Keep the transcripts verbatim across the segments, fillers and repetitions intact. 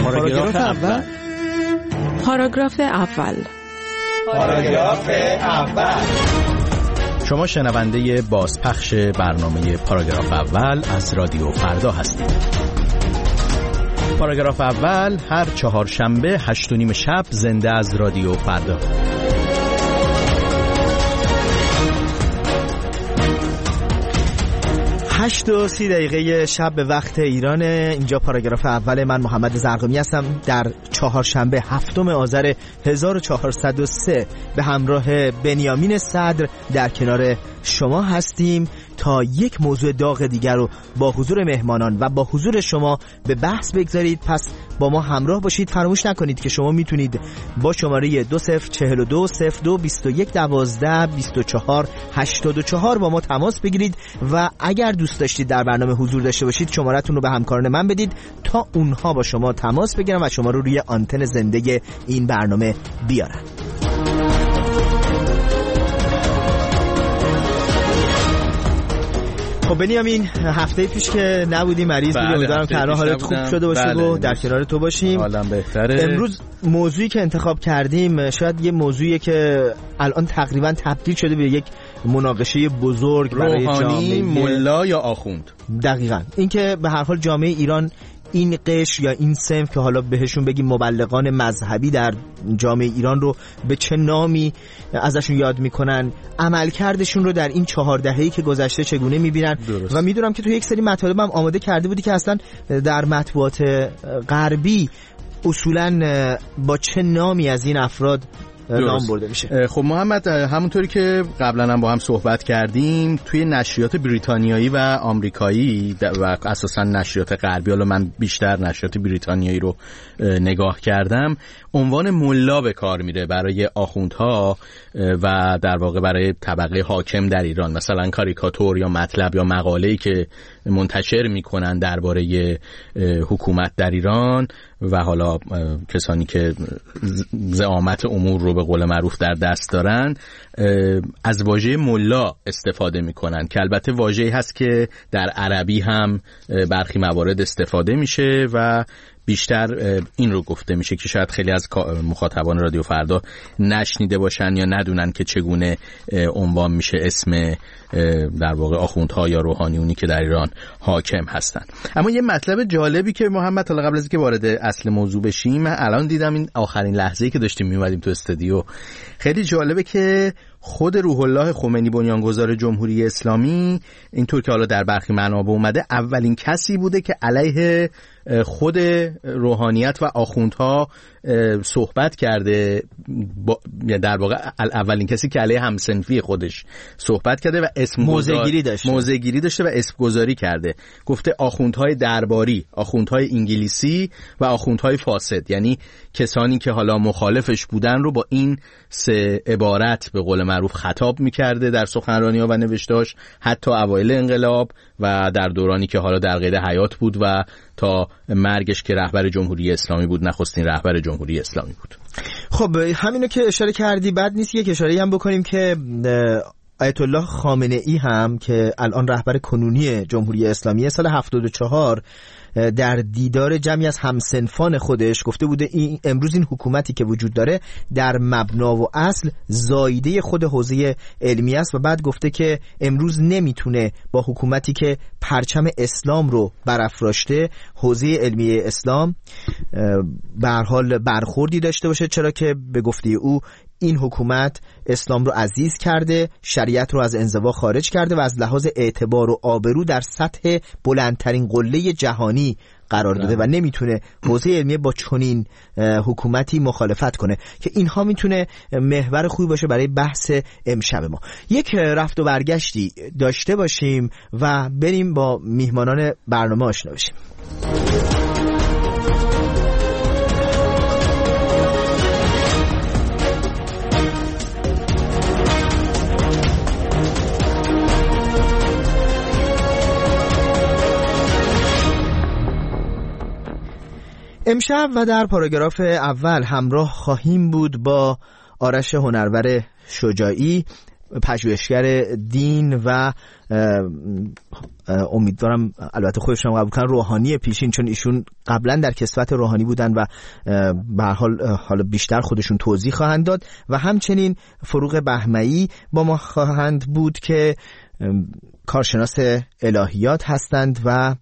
پاراگراف اول. پاراگراف اول. پاراگراف اول. شما شنونده بازپخش برنامه پاراگراف اول از رادیو فردا هستید. پاراگراف اول هر چهارشنبه هشت و نیم شب زنده از رادیو فردا. هشت و سی دقیقه شب به وقت ایران. اینجا پاراگراف اول، من محمد زرقمی هستم. در چهارشنبه هفتم آذر هزار و چهارصد و سه به همراه بنیامین صدر در کنار شما هستیم تا یک موضوع داغ دیگر رو با حضور مهمانان و با حضور شما به بحث بگذارید. پس با ما همراه باشید. فراموش نکنید که شما میتونید با شماره دو صفر چهل و دو صفر دو بیست و یک دوازده بیست و چهار هشتاد و چهار با ما تماس بگیرید و اگر دوست داشتید در برنامه حضور داشته باشید شماره‌تون رو به همکاران من بدید تا اونها با شما تماس بگیرن و شما رو روی آنتن زنده این برنامه بیارن. خب بنیامین، هفته پیش که نبودی مریض بودی، امیدوارم که الان حالت خوب شده باشه بله. و در کنار تو باشیم. حالم بهتره. امروز موضوعی که انتخاب کردیم شاید یه موضوعیه که الان تقریبا تبدیل شده به یک مناقشه بزرگ برای جامعه ملا یا آخوند. دقیقاً این که به هر حال جامعه ایران این قشر یا این صنف که حالا بهشون بگیم مبلغان مذهبی در جامعه ایران رو به چه نامی ازشون یاد میکنن، عملکردشون رو در این چهار دهه‌ای که گذشته چگونه میبینن. و میدونم که تو یک سری مطالب هم آماده کرده بودی که اصلا در مطبوعات غربی اصولاً با چه نامی از این افراد نام برده میشه. خب محمد، همونطوری که قبلا هم با هم صحبت کردیم توی نشریات بریتانیایی و آمریکایی و اساسا نشریات غربی، حالا من بیشتر نشریات بریتانیایی رو نگاه کردم، عنوان ملا به کار میره برای آخوندها و در واقع برای طبقه حاکم در ایران. مثلا کاریکاتور یا مطلب یا مقاله‌ای که منتشر میکنن درباره حکومت در ایران و حالا کسانی که زعامت امور رو به قول معروف در دست دارن از واژه ملا استفاده میکنن که البته واژه‌ای هست که در عربی هم برخی موارد استفاده میشه و بیشتر این رو گفته میشه که شاید خیلی از مخاطبان رادیو فردا نشنیده باشن یا ندونن که چگونه عنوان میشه اسم در واقع آخوندها یا روحانیونی که در ایران حاکم هستن. اما یه مطلب جالبی که محمد حالا قبل از اینکه وارد اصل موضوع بشیم، من الان دیدم این آخرین لحظه‌ای که داشتیم میومدیم تو استودیو خیلی جالبه که خود روح الله خمینی بنیانگذار جمهوری اسلامی اینطور که حالا در برخی منابع اومده اولین کسی بوده که علیه خود روحانیت و آخوندها صحبت کرده، در واقع اولین کسی که علیه همسنفی خودش صحبت کرده و اسم موضع‌گیری داشته موضع‌گیری داشته و اسم گذاری کرده. گفته آخوندهای درباری، آخوندهای انگلیسی و آخوندهای فاسد، یعنی کسانی که حالا مخالفش بودن رو با این سه عبارت به قول معروف خطاب می‌کرده در سخنرانی‌ها و نوشته‌هاش، حتی اوایل انقلاب و در دورانی که حالا در قید حیات بود و تا مرگش که رهبر جمهوری اسلامی بود، نخستین رهبر جمهوری اسلامی بود. خب همینو که اشاره کردی بد نیست یک اشاره هم بکنیم که آیت الله خامنه ای هم که الان رهبر کنونی جمهوری اسلامی سال هفتاد و چهار در دیدار جمعی از همسنفان خودش گفته بوده این امروز این حکومتی که وجود داره در مبنا و اصل زایده خود حوزه علمی است و بعد گفته که امروز نمیتونه با حکومتی که پرچم اسلام رو برافراشته حوزه علمی اسلام به هر حال برخوردی داشته باشه، چرا که به گفته او این حکومت اسلام رو عزیز کرده، شریعت رو از انزوا خارج کرده و از لحاظ اعتبار و آبرو در سطح بلندترین قله جهانی قرار داده و نمیتونه حوزه علمیه با چنین حکومتی مخالفت کنه که اینها میتونه محور خوبی باشه برای بحث امشب ما. یک رفت و برگشتی داشته باشیم و بریم با میهمانان برنامه آشنا بشیم. امشب و در پاراگراف اول همراه خواهیم بود با آرش هنرور شجاعی، پژوهشگر دین و امیدوارم البته خودشون قبول کنن روحانی پیشین، چون ایشون قبلا در کسوت روحانی بودن و به هر حال حالا بیشتر خودشون توضیح خواهند داد. و همچنین فروغ بهمئی با ما خواهند بود که کارشناس الهیات هستند و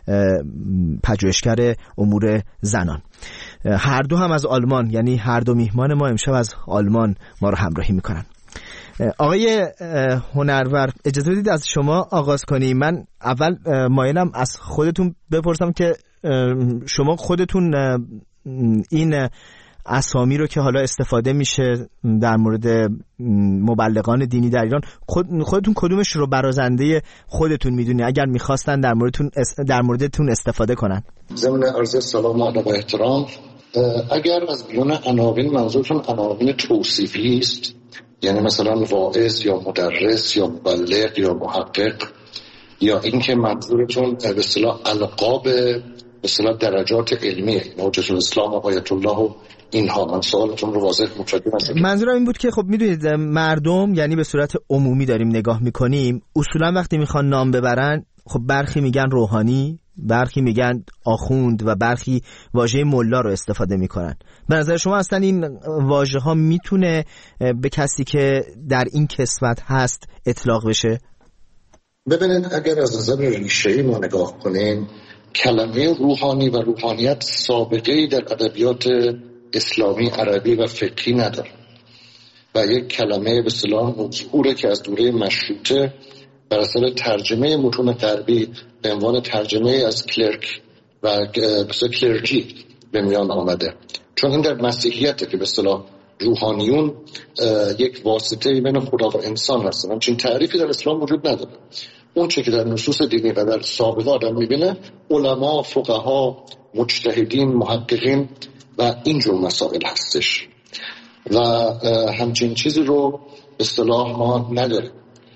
پژوهشگر امور زنان. هر دو هم از آلمان، یعنی هر دو میهمان ما امشب از آلمان ما رو همراهی میکنن. آقای هنرور اجازه بدید از شما آغاز کنیم. من اول مایلم از خودتون بپرسم که شما خودتون این اسامی رو که حالا استفاده میشه در مورد مبلغان دینی در ایران، خود خودتون کدومش رو برازنده خودتون میدونی اگر میخواستن در موردتون در موردتون استفاده کنن؟ ضمن عرض سلام و ادب و احترام، اگر از بیان عناوین منظورتون عناوین توصیفی است، یعنی مثلا واعظ یا مدرس یا مبلغ یا محقق، یا اینکه منظورتون به اصطلاح القاب به اصطلاح درجات علمیه، حجت الاسلام و آیت الله و اینها، من سوالتون رو واضح متوجه نشدم. منظورم این بود که خب میدونید مردم، یعنی به صورت عمومی داریم نگاه میکنیم، اصولا وقتی میخوان نام ببرن خب برخی میگن روحانی، برخی میگن آخوند و برخی واژه ملا رو استفاده میکنن. به نظر شما اصلا این واژه ها میتونه به کسی که در این کسوت هست اطلاق بشه؟ ببینید، اگر از نظر ریشه‌ای ما نگاه کنیم، کلمه روحانی و روحانیت سابقه‌ای در ادبیات اسلامی، عربی و فقهی نداره و یک کلمه به اصطلاح مظهوره که از دوره مشروطه بر اثر ترجمه متون غربی به عنوان ترجمه از کلرک و به اصطلاح کلرجی به میان آمده. چون این در مسیحیته که به اصطلاح روحانیون یک واسطه بین خدا و انسان هستن. همچین تعریفی در اسلام وجود نداره. اون چه که در نصوص دینی و در سابقه آدم میبینه، علما، فقها، مجتهدین، محققین و اینجور مسائل هستش و همچین چیزی رو به اصطلاح ما نداریم.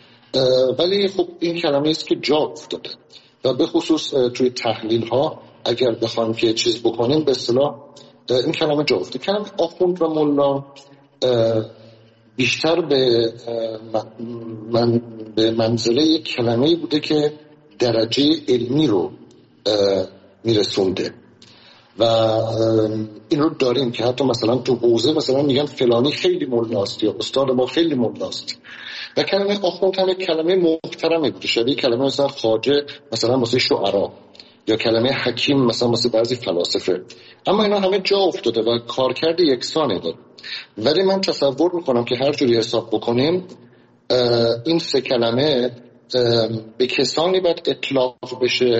ولی خب این کلمه است که جا افتاده و به خصوص توی تحلیل ها اگر بخوایم که چیز بکنیم، به اصطلاح این کلمه جا افتاده. کلمه آخوند و ملا بیشتر به من به منزله یک کلمه‌ای بوده که درجه علمی رو میرسونده و این رو داریم که حتی مثلا تو حوزه مثلا میگن فلانی خیلی ملاست یا استاد ما خیلی ملاست. و کلمه آخوند هم یک کلمه محترمی بوده، شبیه کلمه مثلا خواجه مثلا واسه شعرا یا کلمه حکیم مثلا واسه بعضی فلاسفه. اما اینا همه جا افتاده و کارکرد یکسانی داره. ولی من تصور میکنم که هر جوری حساب بکنیم این سه کلمه به کسانی باید اطلاق بشه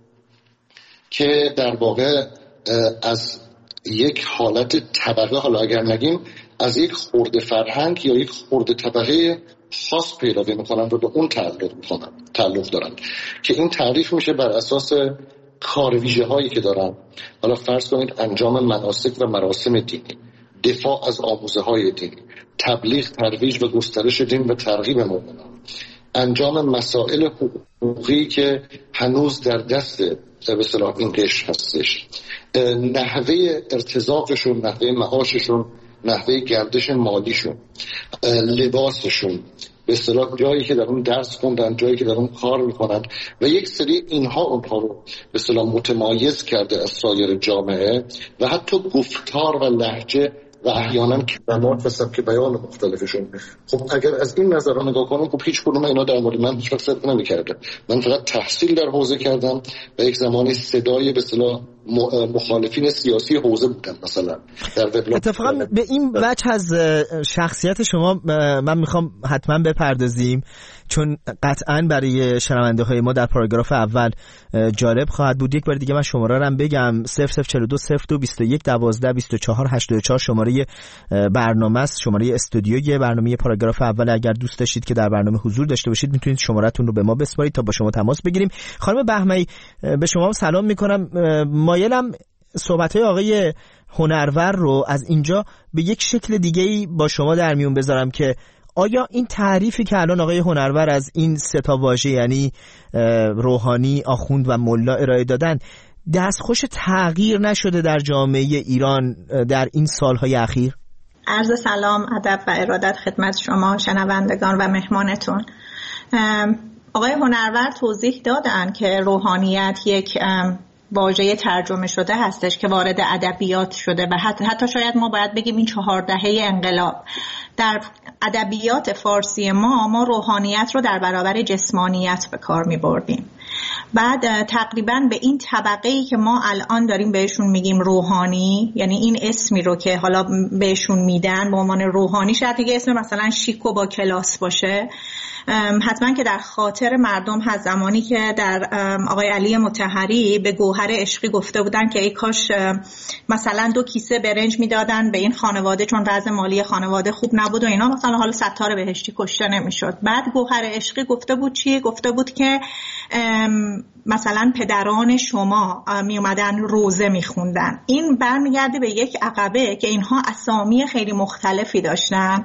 که در واقع از یک حالت طبقه، حالا اگر نگیم از یک خرده فرهنگ یا یک خرده طبقه خاص پیروی میکنن و به اون تعلق میکنن تعلق دارن که این تعریف میشه بر اساس کارویژه هایی که دارن. حالا فرض کنید انجام مناسک و مراسم دینی، دفاع از آموزه های دینی، تبلیغ، ترویج و گسترش دین و ترغیب مؤمنان، انجام مسائل حقوقی که هنوز در دست به اصطلاح این قشر هستش، نحوه ارتزاقشون، نحوه معاششون، نحوه گردش مالیشون، لباسشون، به اصطلاح جایی که در اون درس خوندن، جایی که در اون کار میکنن و یک سری اینها اونها رو به اصطلاح متمایز کرده از سایر جامعه و حتی گفتار و لهجه و احیانا کلمات و سبک بیان مختلفشون. خب اگر از این نظر رو نگاه کنیم، خب هیچ کدوم اینا در مورد من هیچ وقت صدق نمی‌کرده. من فقط تحصیل در حوزه کردم و یک زمانی صدای به اصطلاح مخالفین سیاسی حوزه بودم. مثلا در وبلاگ اتفاقا به این وجه از شخصیت شما من میخوام حتما بپردازیم، چون قطعا برای شنونده های ما در پاراگراف اول جالب خواهد بود. یک بار دیگه من شماره رو هم بگم: صفر صفر چهل و دو صفر دو بیست و یک دوازده بیست و چهار هشتاد و چهار شماره برنامه است، شماره استودیوی برنامه پاراگراف اول. اگر دوست داشتید که در برنامه حضور داشته باشید میتونید شماره‌تون رو به ما بسپارید تا با شما تماس بگیریم. خانم بهمئی، به شما سلام میکنم. مایلم صحبت‌های آقای هنرور رو از اینجا به یک شکل دیگه‌ای با شما در میون بذارم که آیا این تعریفی که الان آقای هنرور از این سه تا واژه، یعنی روحانی، آخوند و ملا ارائه دادن، دستخوش تغییر نشده در جامعه ایران در این سالهای اخیر؟ عرض سلام، ادب و ارادت خدمت شما شنوندگان و مهمانتون. آقای هنرورد توضیح دادن که روحانیت یک واژه ترجمه شده هستش که وارد ادبیات شده و حتی, حتی شاید ما باید بگیم این چهار دهه انقلاب در ادبیات فارسی ما ما روحانیت رو در برابر جسمانیت به کار می بردیم. بعد تقریبا به این طبقه‌ای که ما الان داریم بهشون میگیم روحانی، یعنی این اسمی رو که حالا بهشون میدن به عنوان روحانی، شاید دیگه اسم مثلا شیک و با کلاس باشه، حتما که در خاطر مردم هست. زمانی که در آقای علی مطهری به گوهر عشقی گفته بودن که ای کاش مثلا دو کیسه برنج میدادن به این خانواده چون وضع مالی خانواده خوب نبود و اینا، مثلا حالا ستاره بهشتی کشته نمیشد. بعد گوهر عشقی گفته بود چیه؟ گفته بود که مثلا پدران شما می اومدن روزه می خوندن. این برمیگرده به یک عقبه که اینها اسامی خیلی مختلفی داشتن.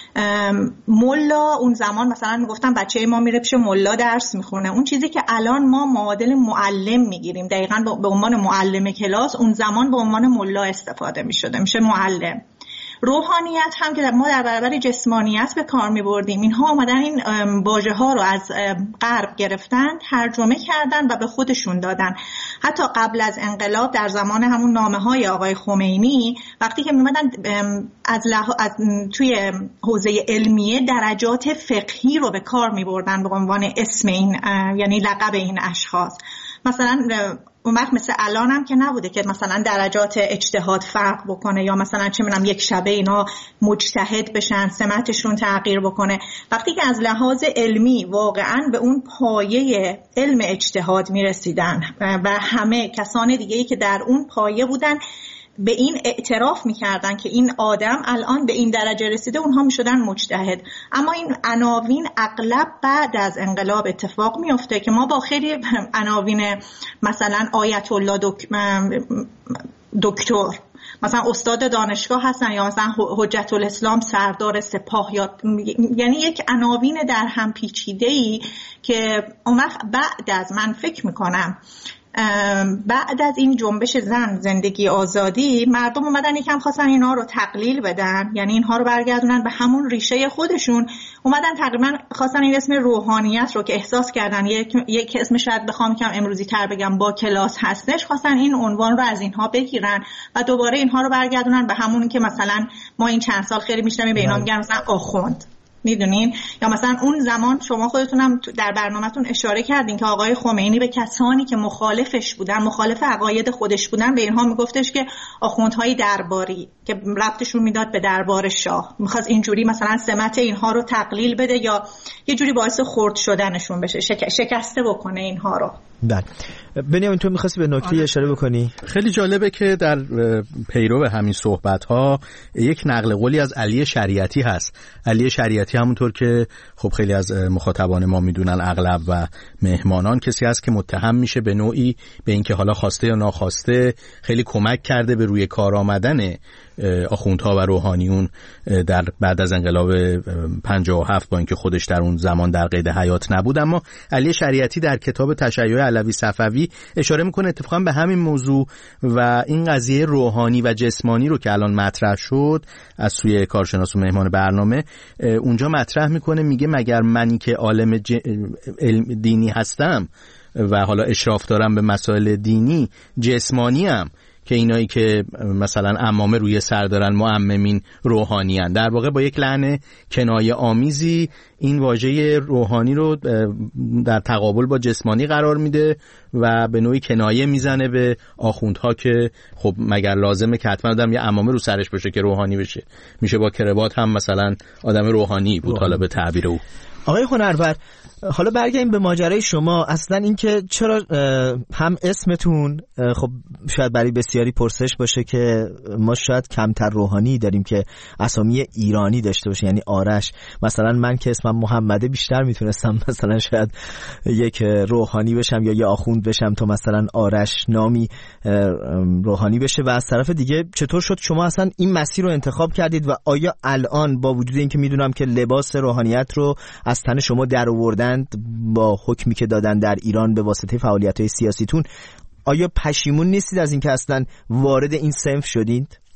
ملا اون زمان مثلا میگفتن بچه ما میره پیش ملا درس میخونه. اون چیزی که الان ما معادل معلم میگیریم دقیقاً به عنوان معلم کلاس، اون زمان به عنوان ملا استفاده میشده، میشه معلم. روحانیت هم که ما در برابر جسمانیت به کار می بردیم، اینها آمدن این واژه ها رو از غرب گرفتن، ترجمه کردن و به خودشون دادن. حتی قبل از انقلاب در زمان همون نامه های آقای خمینی وقتی که می اومدن از, لح... از توی حوزه علمیه درجات فقهی رو به کار می بردن به عنوان اسم این، یعنی لقب این اشخاص. مثلا اون وقت مثل الان هم که نبوده که مثلا درجات اجتهاد فرق بکنه یا مثلا چه می‌دونم یک شبه اینا مجتهد بشن، سمتشون تغییر بکنه. وقتی که از لحاظ علمی واقعا به اون پایه علم اجتهاد میرسیدن و همه کسان دیگه‌ای که در اون پایه بودن به این اعتراف میکردن که این آدم الان به این درجه رسیده، اونها میشدن مجتهد. اما این عناوین اغلب بعد از انقلاب اتفاق میفته که ما با خیلی عناوین مثلا آیت الله دک... دکتر، مثلا استاد دانشگاه هستن یا مثلا حجت الاسلام سردار سپاه، یا یعنی یک عناوین در هم پیچیده‌ای که اون وقت بعد از من فکر میکنم بعد از این جنبش زن زندگی آزادی مردم اومدن یکم خواستن اینا رو تقلیل بدن، یعنی اینها رو برگردونن به همون ریشه خودشون. اومدن تقریبا خواستن این اسم روحانیت رو که احساس کردن یک, یک اسم شاید بخوام کم امروزی تر بگم با کلاس هستش، خواستن این عنوان رو از اینها بگیرن و دوباره اینها رو برگردونن به همون که مثلا ما این چند سال خیلی میشنویم به اینا میگن مثلا آخوند، میدونین؟ یا مثلا اون زمان شما خودتونم در برنامه‌تون اشاره کردین که آقای خمینی به کسانی که مخالفش بودن، مخالف عقاید خودش بودن، به اینها میگفتش که آخوندهای درباری، که ربطشون میداد به دربار شاه. میخواست اینجوری مثلا سمت اینها رو تقلیل بده یا یه جوری باعث خرد شدنشون بشه، شک... شکسته بکنه اینها رو. بله. بنیامین تو می‌خواستی به نکته اشاره بکنی؟ خیلی جالبه که در پیرو همین صحبت‌ها یک نقل قولی از علی شریعتی هست. علی شریعتی همونطور که خب خیلی از مخاطبان ما میدونن اغلب و مهمانان، کسی هست که متهم میشه به نوعی به اینکه حالا خواسته یا ناخواسته خیلی کمک کرده به روی کار آمدن آخوندها و روحانیون در بعد از انقلاب پنجاه و هفت، با اینکه خودش در اون زمان در قید حیات نبود. اما علی شریعتی در کتاب تشیع علوی صفوی اشاره میکنه اتفاقا به همین موضوع و این قضیه روحانی و جسمانی رو که الان مطرح شد از سوی کارشناس و مهمان برنامه، اونجا مطرح میکنه، میگه مگر منی که عالم ج... دینی هستم و حالا اشراف دارم به مسائل دینی، جسمانی ام که اینایی که مثلا عمامه روی سر دارن معممین روحانی هن. در واقع با یک لحن کنایه آمیزی این واژه روحانی رو در تقابل با جسمانی قرار میده و به نوعی کنایه میزنه به آخوندها که خب مگر لازمه که حتما آدم یه عمامه رو سرش باشه که روحانی بشه؟ میشه با کراوات هم مثلا آدم روحانی بود حالا به تعبیر او. آقای هنرور، حالا برگردیم به ماجرای شما. اصلا این که چرا هم اسمتون خب شاید برای بسیاری پرسش باشه که ما شاید کمتر روحانی داریم که اسامی ایرانی داشته باشه، یعنی آرش. مثلا من که اسمم محمده بیشتر میتونستم مثلا شاید یک روحانی بشم یا یه آخوند بشم تا مثلا آرش نامی روحانی بشه. و از طرف دیگه چطور شد شما اصلا این مسیر رو انتخاب کردید و آیا الان با وجود اینکه میدونم که لباس روحانیت رو از تن شما در آوردن با حکمی که دادن در ایران به واسطه فعالیت‌های سیاسیتون، آیا پشیمون نیستید از اینکه اصلا وارد این صنف شدید؟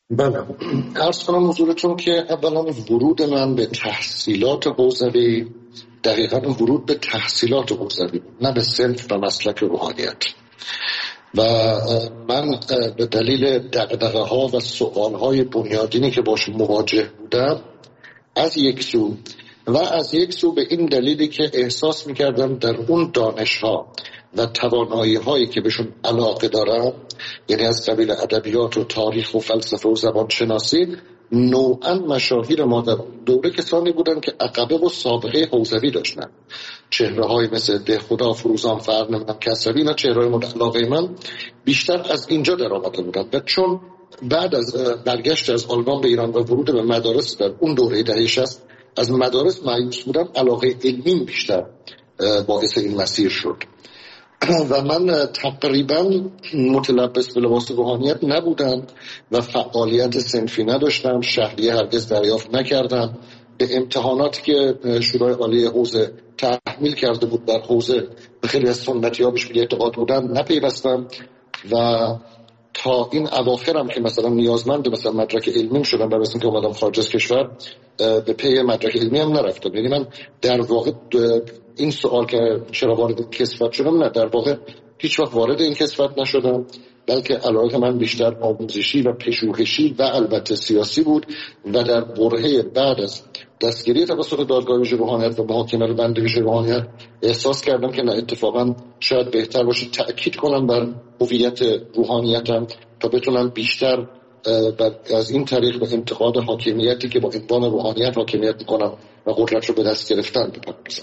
بله، عرض کنم حضورتون که اولا ورود من به تحصیلات حوزوی دقیقا ورود به تحصیلات حوزوی بود، نه به صنف و مسلک روحانیت. و من به دلیل دغدغه ها و سوال های بنیادینی که باش مواجه بودم از یک سو و از یک سو به این دلیلی که احساس میکردم در اون دانش ها و توانایی هایی که بهشون علاقه دارم، یعنی از قبیل ادبیات و تاریخ و فلسفه و زبان شناسی، نوعا مشاهیر ما در دوره کسانی بودن که عقبه و سابقه حوزوی داشتن. چهره های مثل ده خدا، فروزان فر، نمیدونم کسروی، اینا چهره های مورد علاقه من بیشتر از اینجا در آمده بودن. و چون بعد از برگشت از آلمان به ایران و ورود به مدارس در اون دوره دهه شصت از مدارس مایوس بودم، علاقه علمی بیشتر باعث این مسیر شد. و من تقریبا متلبس به لباس روحانیت نبودم و فعالیت صنفی نداشتم، شهریه هرگز دریافت نکردم. به امتحاناتی که شورای عالی حوزه تحمیل کرده بود در حوزه به خیلی از سنتی‌ها بهش اعتقاد بودن نپیوستم و تا این اواخرم که مثلا نیازمند مثلا مدرک علمی شدم و مثلا که اومدم خارج از کشور به پی مدرک علمی هم نرفتم. یعنی من در واقع این سوال که چرا وارد کسوت شدم، نه، در واقع هیچ وقت وارد این کسوت نشدم، بلکه علاقه من بیشتر آموزشی و پژوهشی و البته سیاسی بود. و در برهه بعد از دستگیری توسط دادگاه ویژه روحانیت و محاکمه بند ویژه روحانیت احساس کردم که نه، اتفاقا شاید بهتر باشه تأکید کنم بر هویت روحانیتم تا بتونم بیشتر از این طریق به انتقاد حاکمیتی که با عنوان روحانیت حاکمیت میکنم و قدرت رو به دست گرفتن بپردازم.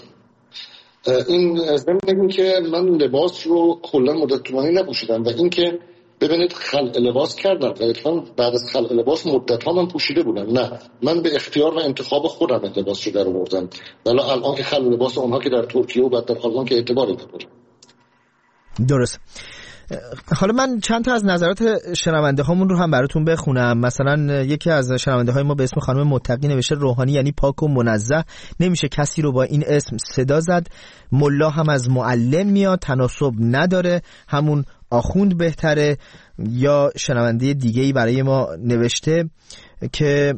این ضمن این که من لباس رو کلا مدت طولانی نپوشیدم و این که ببینید خلع لباس کردم و اتفاقا بعد از خلع لباس مدت ها من پوشیده بودم، نه، من به اختیار و انتخاب خودم لباس رو در آوردم. ولی الان که خلع لباس اونها که در ترکیه و بعد در آلمان که اعتباری نداره. درست. حالا من چند تا از نظرات شنونده هامون رو هم براتون بخونم. مثلا یکی از شنونده های ما به اسم خانم متقی نوشته روحانی یعنی پاک و منزه، نمیشه کسی رو با این اسم صدا زد. ملا هم از معلم میاد، تناسب نداره، همون آخوند بهتره. یا شنونده دیگه‌ای برای ما نوشته که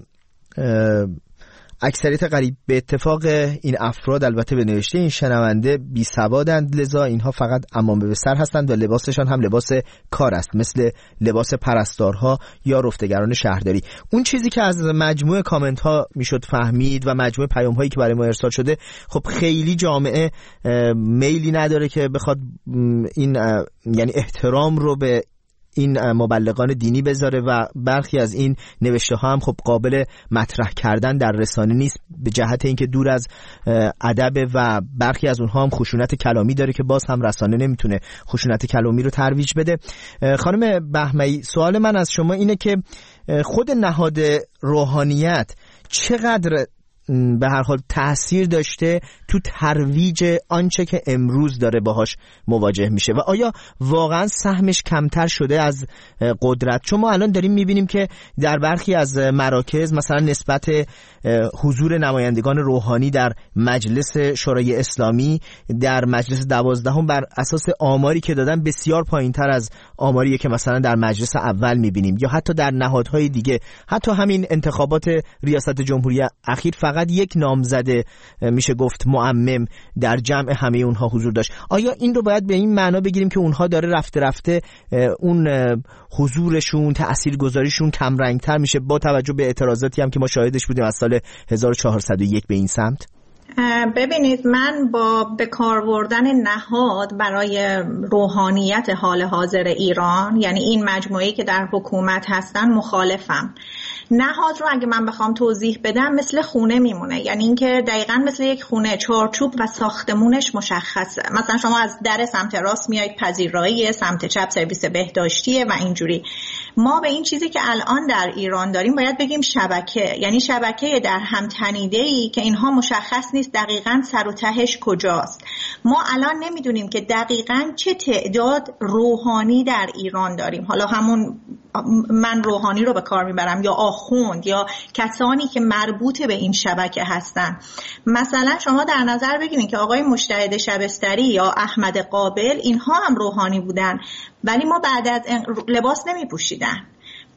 اکثریت قریب به اتفاق این افراد، البته به نوشته این شنونده، بی سوادند، لذا اینها فقط عمامه به سر هستند و لباسشان هم لباس کار است، مثل لباس پرستارها یا رفتگران شهرداری. اون چیزی که از مجموعه کامنت ها میشد فهمید و مجموعه پیام هایی که برای ما ارسال شده، خب خیلی جامعه میلی نداره که بخواد این یعنی احترام رو به این مبلغان دینی بذاره و برخی از این نوشته ها هم خب قابل مطرح کردن در رسانه نیست، به جهت اینکه دور از ادب و برخی از اونها هم خشونت کلامی داره که باز هم رسانه نمیتونه خشونت کلامی رو ترویج بده. خانم بهمهی، سوال من از شما اینه که خود نهاد روحانیت چقدر به هر حال تأثیر داشته تو ترویج آنچه که امروز داره باهاش مواجه میشه و آیا واقعا سهمش کمتر شده از قدرت؟ چون ما الان داریم میبینیم که در برخی از مراکز مثلا نسبت حضور نمایندگان روحانی در مجلس شورای اسلامی در مجلس دوازدهم بر اساس آماری که دادن بسیار پایینتر از آماری که مثلا در مجلس اول میبینیم، یا حتی در نهادهای دیگه. حتی همین انتخابات ریاست جمهوری اخیر فقط یک نامزد میشه گفت معمم در جمع همه اونها حضور داشت. آیا این رو باید به این معنا بگیریم که اونها داره رفته رفته اون حضورشون، تاثیرگذاریشون کم رنگتر میشه با توجه به اعتراضاتی هم که ما شاهدش بودیم از سال هزار و چهارصد و یک به این سمت؟ ببینید، من با به کار بردن نهاد برای روحانیت حال حاضر ایران، یعنی این مجموعه‌ای که در حکومت هستن، مخالفم. نهاد رو اگه من بخوام توضیح بدم مثل خونه میمونه، یعنی اینکه دقیقاً مثل یک خونه، چارچوب و ساختمونش مشخصه. مثلا شما از در سمت راست میایید پذیرایی، سمت چپ سرویس بهداشتیه و اینجوری. ما به این چیزی که الان در ایران داریم باید بگیم شبکه، یعنی شبکه در هم تنیده‌ای که اینها مشخص نیست دقیقاً سر و تهش کجاست. ما الان نمیدونیم که دقیقاً چه تعداد روحانی در ایران داریم. حالا همون من روحانی رو به کار میبرم یا آخوند یا کسانی که مربوط به این شبکه هستن. مثلا شما در نظر بگیرید که آقای مجتهد شبستری یا احمد قابل، اینها هم روحانی بودن ولی ما بعد از لباس نمی پوشیدن.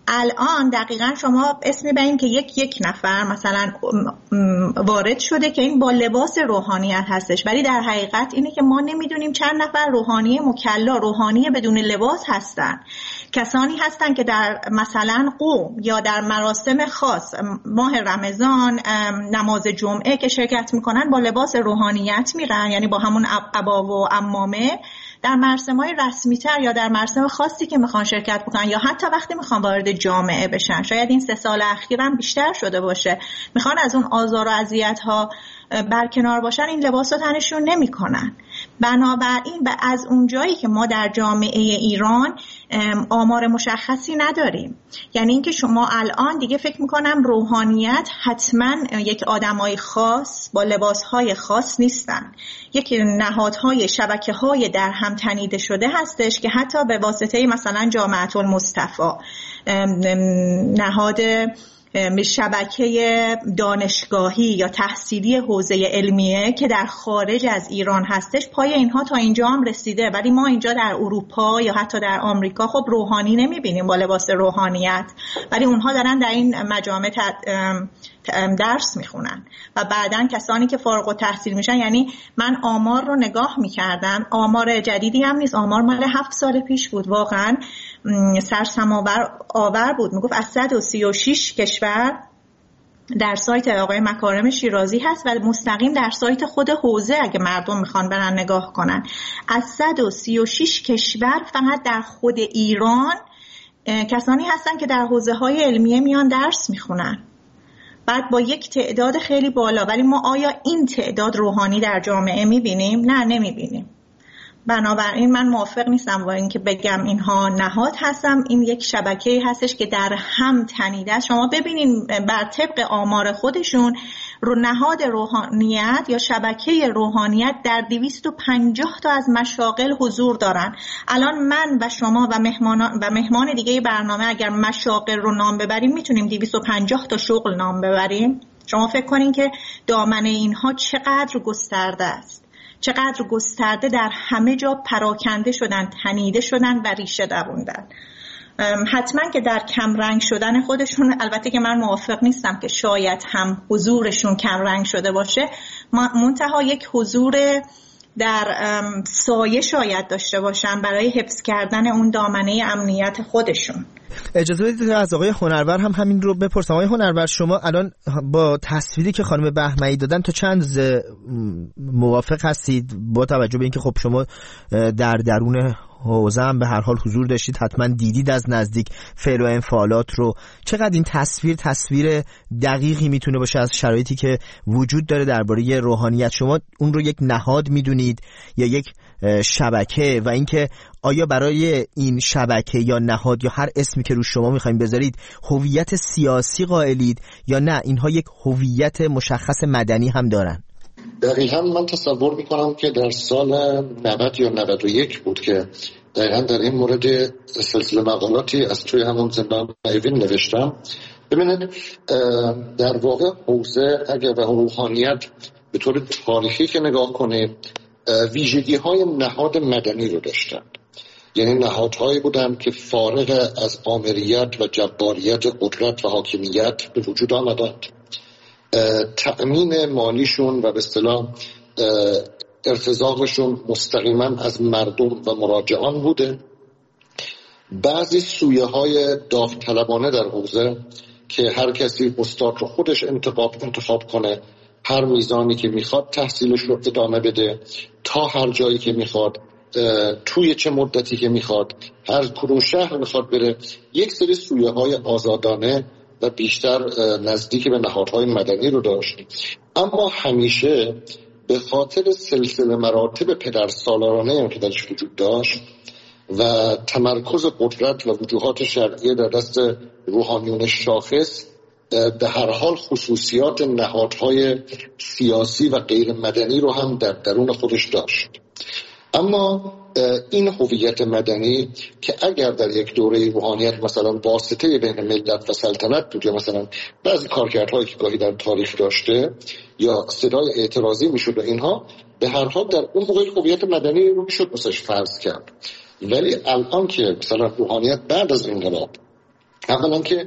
الان دقیقاً شما اسم میبرین که یک یک نفر مثلا وارد شده که این با لباس روحانیت هستش، ولی در حقیقت اینه که ما نمیدونیم چند نفر روحانی مکلا، روحانی بدون لباس هستن. کسانی هستن که در مثلا قوم یا در مراسم خاص ماه رمضان نماز جمعه که شرکت میکنن با لباس روحانیت میرن، یعنی با همون عبا و عمامه. در مراسم‌های رسمی‌تر یا در مراسم خاصی که میخوان شرکت بکنن یا حتی وقتی میخوان وارد جامعه بشن، شاید این سه سال اخیر هم بیشتر شده باشه، میخوان از اون آزار و اذیت‌ها برکنار باشن، این لباس رو تنشون نمی‌کنن. بنابراین و از اون جایی که ما در جامعه ایران آمار مشخصی نداریم، یعنی اینکه شما الان دیگه فکر میکنم روحانیت حتما یک آدمای خاص با لباسهای خاص نیستن، یک نهادهای شبکه‌های در هم تنیده شده هستش که حتی به واسطه مثلا جامعه المصطفی نهاد شبکه دانشگاهی یا تحصیلی حوزه علمیه که در خارج از ایران هستش، پای اینها تا اینجا هم رسیده. ولی ما اینجا در اروپا یا حتی در آمریکا خب روحانی نمیبینیم با لباس روحانیت، ولی اونها دارن در این مجامع درس میخونن و بعدن کسانی که فارغ التحصیل میشن، یعنی من آمار رو نگاه میکردم، آمار جدیدی هم نیست، آمار مال هفت سال پیش بود، واقعا سرسم‌آور آور بود. میگفت از صد و سی و شش کشور در سایت آقای مکارم شیرازی هست و مستقیم در سایت خود حوزه اگه مردم میخوان برن نگاه کنن، از صد و سی و شش کشور فقط در خود ایران کسانی هستن که در حوزه های علمیه میان درس میخونن، بعد با یک تعداد خیلی بالا. ولی ما آیا این تعداد روحانی در جامعه میبینیم؟ نه، نمیبینیم. بنابراین من موافق نیستم با اینکه بگم اینها نهاد هستم. این یک شبکه‌ای هستش که در هم تنیده است. شما ببینین بر طبق آمار خودشون رو نهاد روحانیت یا شبکه روحانیت در دویست و پنجاه تا از مشاغل حضور دارن. الان من و شما و مهمان و مهمان دیگه برنامه اگر مشاغل رو نام ببریم میتونیم دویست و پنجاه تا شغل نام ببریم. شما فکر کنین که دامنه اینها چقدر گسترده است، چقدر گسترده در همه جا پراکنده شدن، تنیده شدن و ریشه دووندن. حتما که در کم رنگ شدن خودشون، البته که من موافق نیستم که شاید هم حضورشون کم رنگ شده باشه، منتها یک حضور در سایه شاید داشته باشن برای حفظ کردن اون دامنه امنیت خودشون. اجازه بدید از آقای هنرور هم همین رو بپرسم. آقای هنرور، شما الان با تصویری که خانم بهمنی دادن تا چند موافق هستید، با توجه به اینکه خب شما در درون حوزه هم به هر حال حضور داشتید، حتما دیدید از نزدیک فعل و انفعالات رو، چقدر این تصویر تصویر دقیقی میتونه باشه از شرایطی که وجود داره درباره روحانیت؟ شما اون رو یک نهاد میدونید یا یک شبکه؟ و اینکه آیا برای این شبکه یا نهاد یا هر اسمی که رو شما میخوایم بذارید هویت سیاسی قائلید یا نه اینها یک هویت مشخص مدنی هم دارن؟ دقیقا من تصور میکنم که در سال نود یا نود و یک بود که دقیقا در این مورد سلسله مقالاتی از توی همون زندان ایوین نوشتم. ببینید در واقع حوزه اگر به روحانیت به طور تاریخی که نگاه کنید ویژگی های نهاد مدنی رو داشتن، یعنی نهادهایی بودن که فارغ از آمریت و جباریت قدرت و حاکمیت به وجود آمدند. تأمین مالیشون و به اصطلاح ارتزاقشون مستقیما از مردم و مراجعان بوده. بعضی سویه های داوطلبانه در حوزه که هر کسی استاد رو خودش انتخاب انتخاب کنه، هر میزانی که میخواد تحصیلش رو ادامه بده تا هر جایی که میخواد، توی چه مدتی که میخواد، هر کدوم شهر میخواد بره، یک سری سویه های آزادانه و بیشتر نزدیک به نهادهای مدنی رو داشت. اما همیشه به خاطر سلسله مراتب پدرسالارانه که درش وجود داشت و تمرکز قدرت و وجوهات شرعیه در دست روحانیون شاخص، به هر حال خصوصیات نهادهای سیاسی و غیر مدنی رو هم در درون خودش داشت. اما این هویت مدنی که اگر در یک دوره روحانیت مثلا واسطه بین ملت و سلطنت بود یا مثلا بعضی کارکردهایی که گاهی در تاریخ داشته یا صدای اعتراضی میشد و اینها، به هر حال در اون موقع هویت مدنی رو میشد واسش فرض کرد. ولی الان که مثلا روحانیت بعد از انقلاب اولا که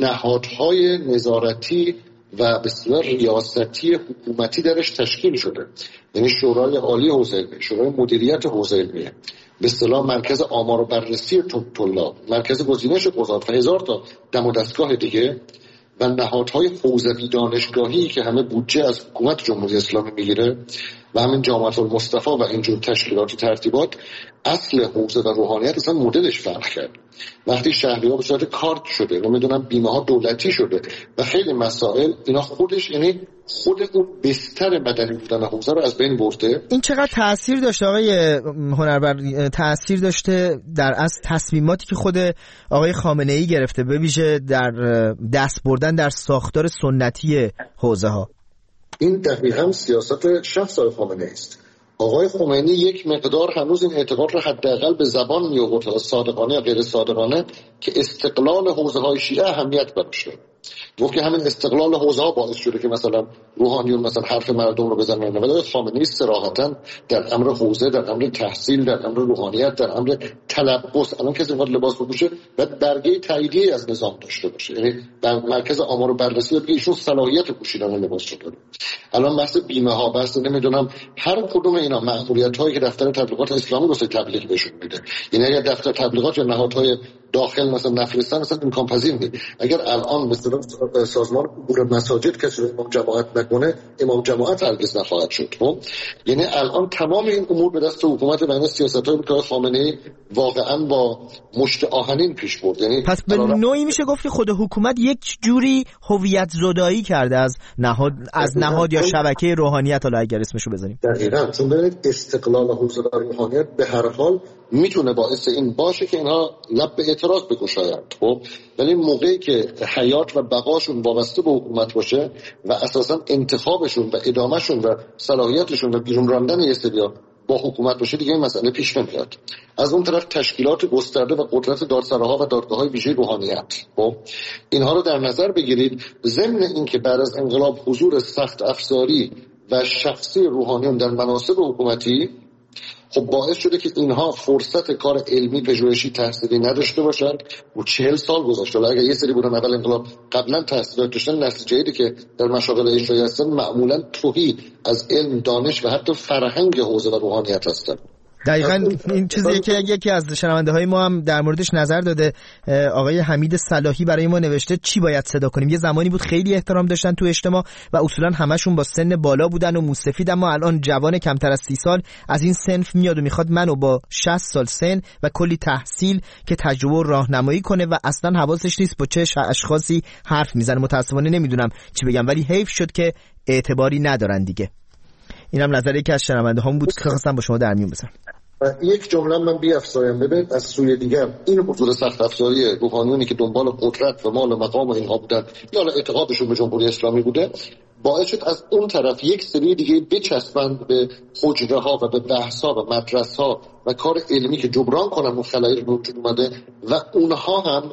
نهادهای نظارتی و بسیار ریاستی حکومتی درش تشکیل شده، یعنی شورای عالی حوزه علمیه، شورای مدیریت حوزه علمیه، به اصطلاح مرکز آمار و بررسی طلاب، مرکز گزینش قضات و هزار تا دم و دستگاه دیگه و نهادهای حوزوی دانشگاهی که همه بودجه از حکومت جمهوری اسلامی میگیره و همین جامعه المصطفی و اینجور تشکیلات و ترتیبات. اصل حوزه و روحانیت اصلا مدلش فرق کرد. وقتی شهریار به صورت کارت شده، نمیدونم بیمه ها دولتی شده و خیلی مسائل، اینا خودش یعنی خود اون بستر مدنی بودن حوزه رو از بین برده. این چقدر تأثیر داشته آقای هنربر؟ تأثیر داشته در از تصمیماتی که خود آقای خامنه ای گرفته، به ویژه در دست بردن در ساختار سنتی حوزه ها. این دقیقاً سیاست شخص آقای خامنه ای است. آقای خمینی یک مقدار هنوز این اعتقاد رو حداقل به زبان می آورد، صادقانه یا غیر صادقانه، که استقلال حوزه های شیعه اهمیت براش داره. گفت که همین استقلال حوزه ها باعث شده که مثلا روحانیون مثلا حرف مردم رو بزنن. ولی خامنه‌ای صراحتاً در امر حوزه، در امر تحصیل، در امر روحانیت، در امر تلبس، الان کسی میخواد لباس بپوشه بعد برگه تاییدیه از نظام داشته باشه، یعنی در مرکز آمار و بررسی بگه ایشون صلاحیت پوشیدن لباس رو داره. الان بحث بیمه ها، بحث نمیدونم هر کدوم اینا مأموریت هایی که دفتر تبلیغات اسلامی رو تبلیغ بهشون میده، یعنی اگر دفتر تبلیغات یا نهادهای داخل مثلا نفرستن اصلا امکان پذیر نیست. اگر الان مثلا سازمان امور مساجد کسی رو امام جماعت نکنه، امام جماعت هرگز نخواهد شد. خب یعنی الان تمام این امور به دست حکومت و این سیاست‌های که خامنه‌ای واقعا با مشت آهنین پیش برد. یعنی پس به نوعی میشه گفت که خود حکومت یک جوری هویت زدایی کرده از نهاد از نهاد یا شبکه روحانیت، حالا اگر اسمشو بذاریم. دقیقاً، چون ببینید استقلال حوزه و روحانیت به هر حال میتونه باعث این باشه که اینها لب به اعتراض بگشایند. خب ولی موقعی که حیات و بقاشون وابسته به حکومت باشه و اساسا انتخابشون و ادامهشون و صلاحیتشون و بیرون راندن یه سریا با حکومت باشه، دیگه این مسئله پیش نمیاد. از اون طرف تشکیلات گسترده و قدرت دادسراها و دادگاه‌های ویژه روحانیت، خب اینها رو در نظر بگیرید، ضمن اینکه بعد از انقلاب حضور سخت افزاری و شخصی روحانیون در مناصب حکومتی خب باعث شده که اینها فرصت کار علمی، پژوهشی، تحصیلی نداشته باشند. و چهل سال گذشته. اگر یه سری بودن اول انقلاب قبلا تحصیلات داشتن، نسل جدیدی که در مشاغل اجرایی هستن معمولا توهی از علم، دانش و حتی فرهنگ حوزه و روحانیت هستند. دقیقاً این چیزیه که یکی از شنونده های ما هم در موردش نظر داده. آقای حمید صلاحی برای ما نوشته چی باید صدا کنیم. یه زمانی بود خیلی احترام داشتن تو اجتماع و اصولا همشون با سن بالا بودن و موسفید، اما الان جوان کمتر از سی سال از این صنف میاد و میخواد منو با شصت سال سن و کلی تحصیل که تجربه و راهنمایی کنه و اصلا حواسش نیست با چه اشخاصی حرف میزنه. متاسفانه نمیدونم چی بگم، ولی حیف شد که اعتباری ندارن دیگه. اینم نظری که از شنونده هم بود که خواستم با شما در میون بذارم. یک جمله من بیافزایم. ببینید از سوی دیگر این حضور سخت افزاری روحانیونی که دنبال قدرت و مال و مقام و اینها بودن یا اعتقادشون به جمهوری اسلامی بوده، باعث شد از اون طرف یک سری دیگه بچسبند به حجره ها و به بحث ها و مدرسه ها و کار علمی که جبران کنن اون خلایی رو وجود اومده و اونها هم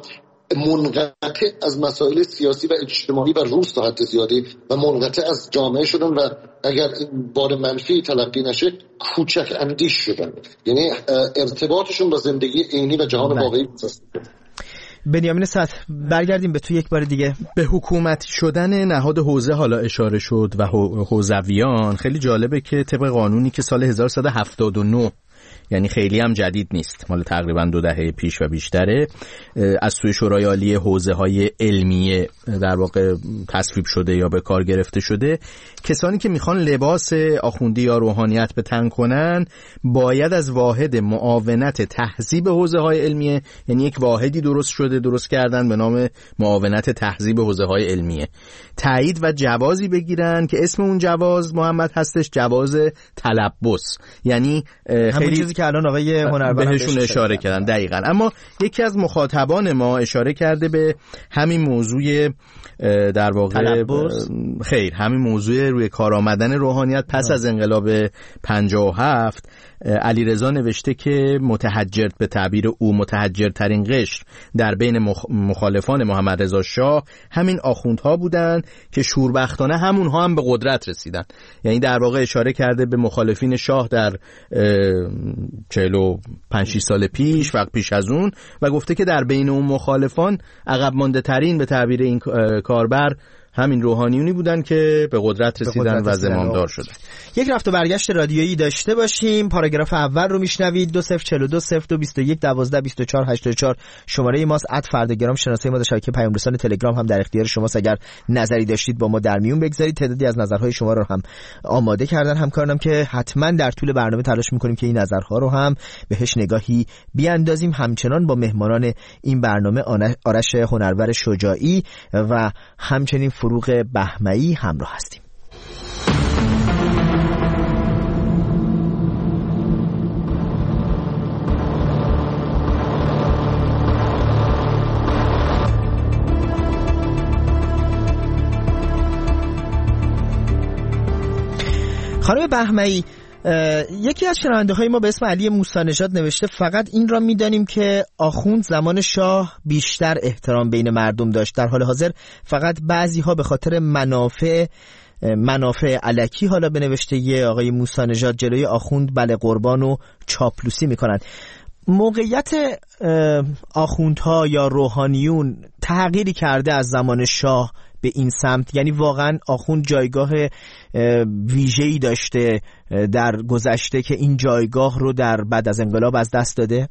منقطع از مسائل سیاسی و اجتماعی و روز تا حد زیادی و منقطع از جامعه شدن و اگر این بار منفی تلقی نشه کوچک اندیش شدن، یعنی ارتباطشون با زندگی عینی و جهان واقعی است. بنیامین سطح، برگردیم به تو یک بار دیگه. به حکومتی شدن نهاد حوزه حالا اشاره شد و حوزویان. خیلی جالبه که طبق قانونی که سال هزار و سیصد و هفتاد و نه، یعنی خیلی هم جدید نیست، مال تقریبا دو دهه پیش و بیشتره، از سوی شورای عالی حوزه های علمیه در واقع تصویب شده یا به کار گرفته شده. کسانی که میخوان لباس آخوندی یا روحانیت به تن کنن باید از واحد معاونت تهذیب حوزه های علمیه، یعنی یک واحدی درست شده، درست کردن به نام معاونت تهذیب حوزه های علمیه، تایید و جوازی بگیرن که اسم اون جواز محمد هستش، جواز تلبس، یعنی همون چیزی که الان آقای هنربر بهشون اشاره کردن. دقیقاً. اما یکی از مخاطبان ما اشاره کرده به همین موضوع در واقع تلبس. خیر همین موضوع روی کار آمدن روحانیت پس آه. از انقلاب پنجاه و هفت علیرضا نوشته که متحجر، به تعبیر او متحجرترین قشر در بین مخ... مخالفان محمد رضا شاه همین آخوندها بودند که شوربختانه همونها هم به قدرت رسیدن. یعنی در واقع اشاره کرده به مخالفین شاه در چهل و پنج شش سال پیش، وقت پیش از اون، و گفته که در بین اون مخالفان عقب مانده ترین به تعبیر این کاربر همین روحانیونی بودن که به قدرت رسیدن و زمامدار شدن. یک رفت و برگشت رادیویی داشته باشیم. پاراگراف اول رو میشنوید. دو صفر چهل و دو صفر دو بیست و یک دوازده بیست و چهار هشتاد و چهار شماره ماست. اد فردگرام شناسه ما در شبکه پیام رسان تلگرام هم در اختیار شماست. اگر نظری داشتید با ما در میون بگذارید. تعدادی از نظرهای شما رو هم آماده کردن همکارانم که حتما در طول برنامه تلاش میکنیم که این نظرها رو هم بهش نگاهی بیاندازیم. همچنان با مهمانان این برنامه آرش هنرور شجاعی و همچنین فروغ بهمئی همراه هستیم. خانم بهمئی، یکی از شنونده های ما به اسم علی موسی نژاد نوشته فقط این را میدانیم که آخوند زمان شاه بیشتر احترام بین مردم داشت. در حال حاضر فقط بعضی ها به خاطر منافع منافع الکی، حالا به نوشته ی آقای موسی نژاد، جلوی آخوند بله قربان و چاپلوسی میکنند. موقعیت آخوندها یا روحانیون تغییری کرده از زمان شاه به این سمت؟ یعنی واقعا آخوند جایگاه ویژه‌ای داشته در گذشته که این جایگاه رو در بعد از انقلاب از دست داده؟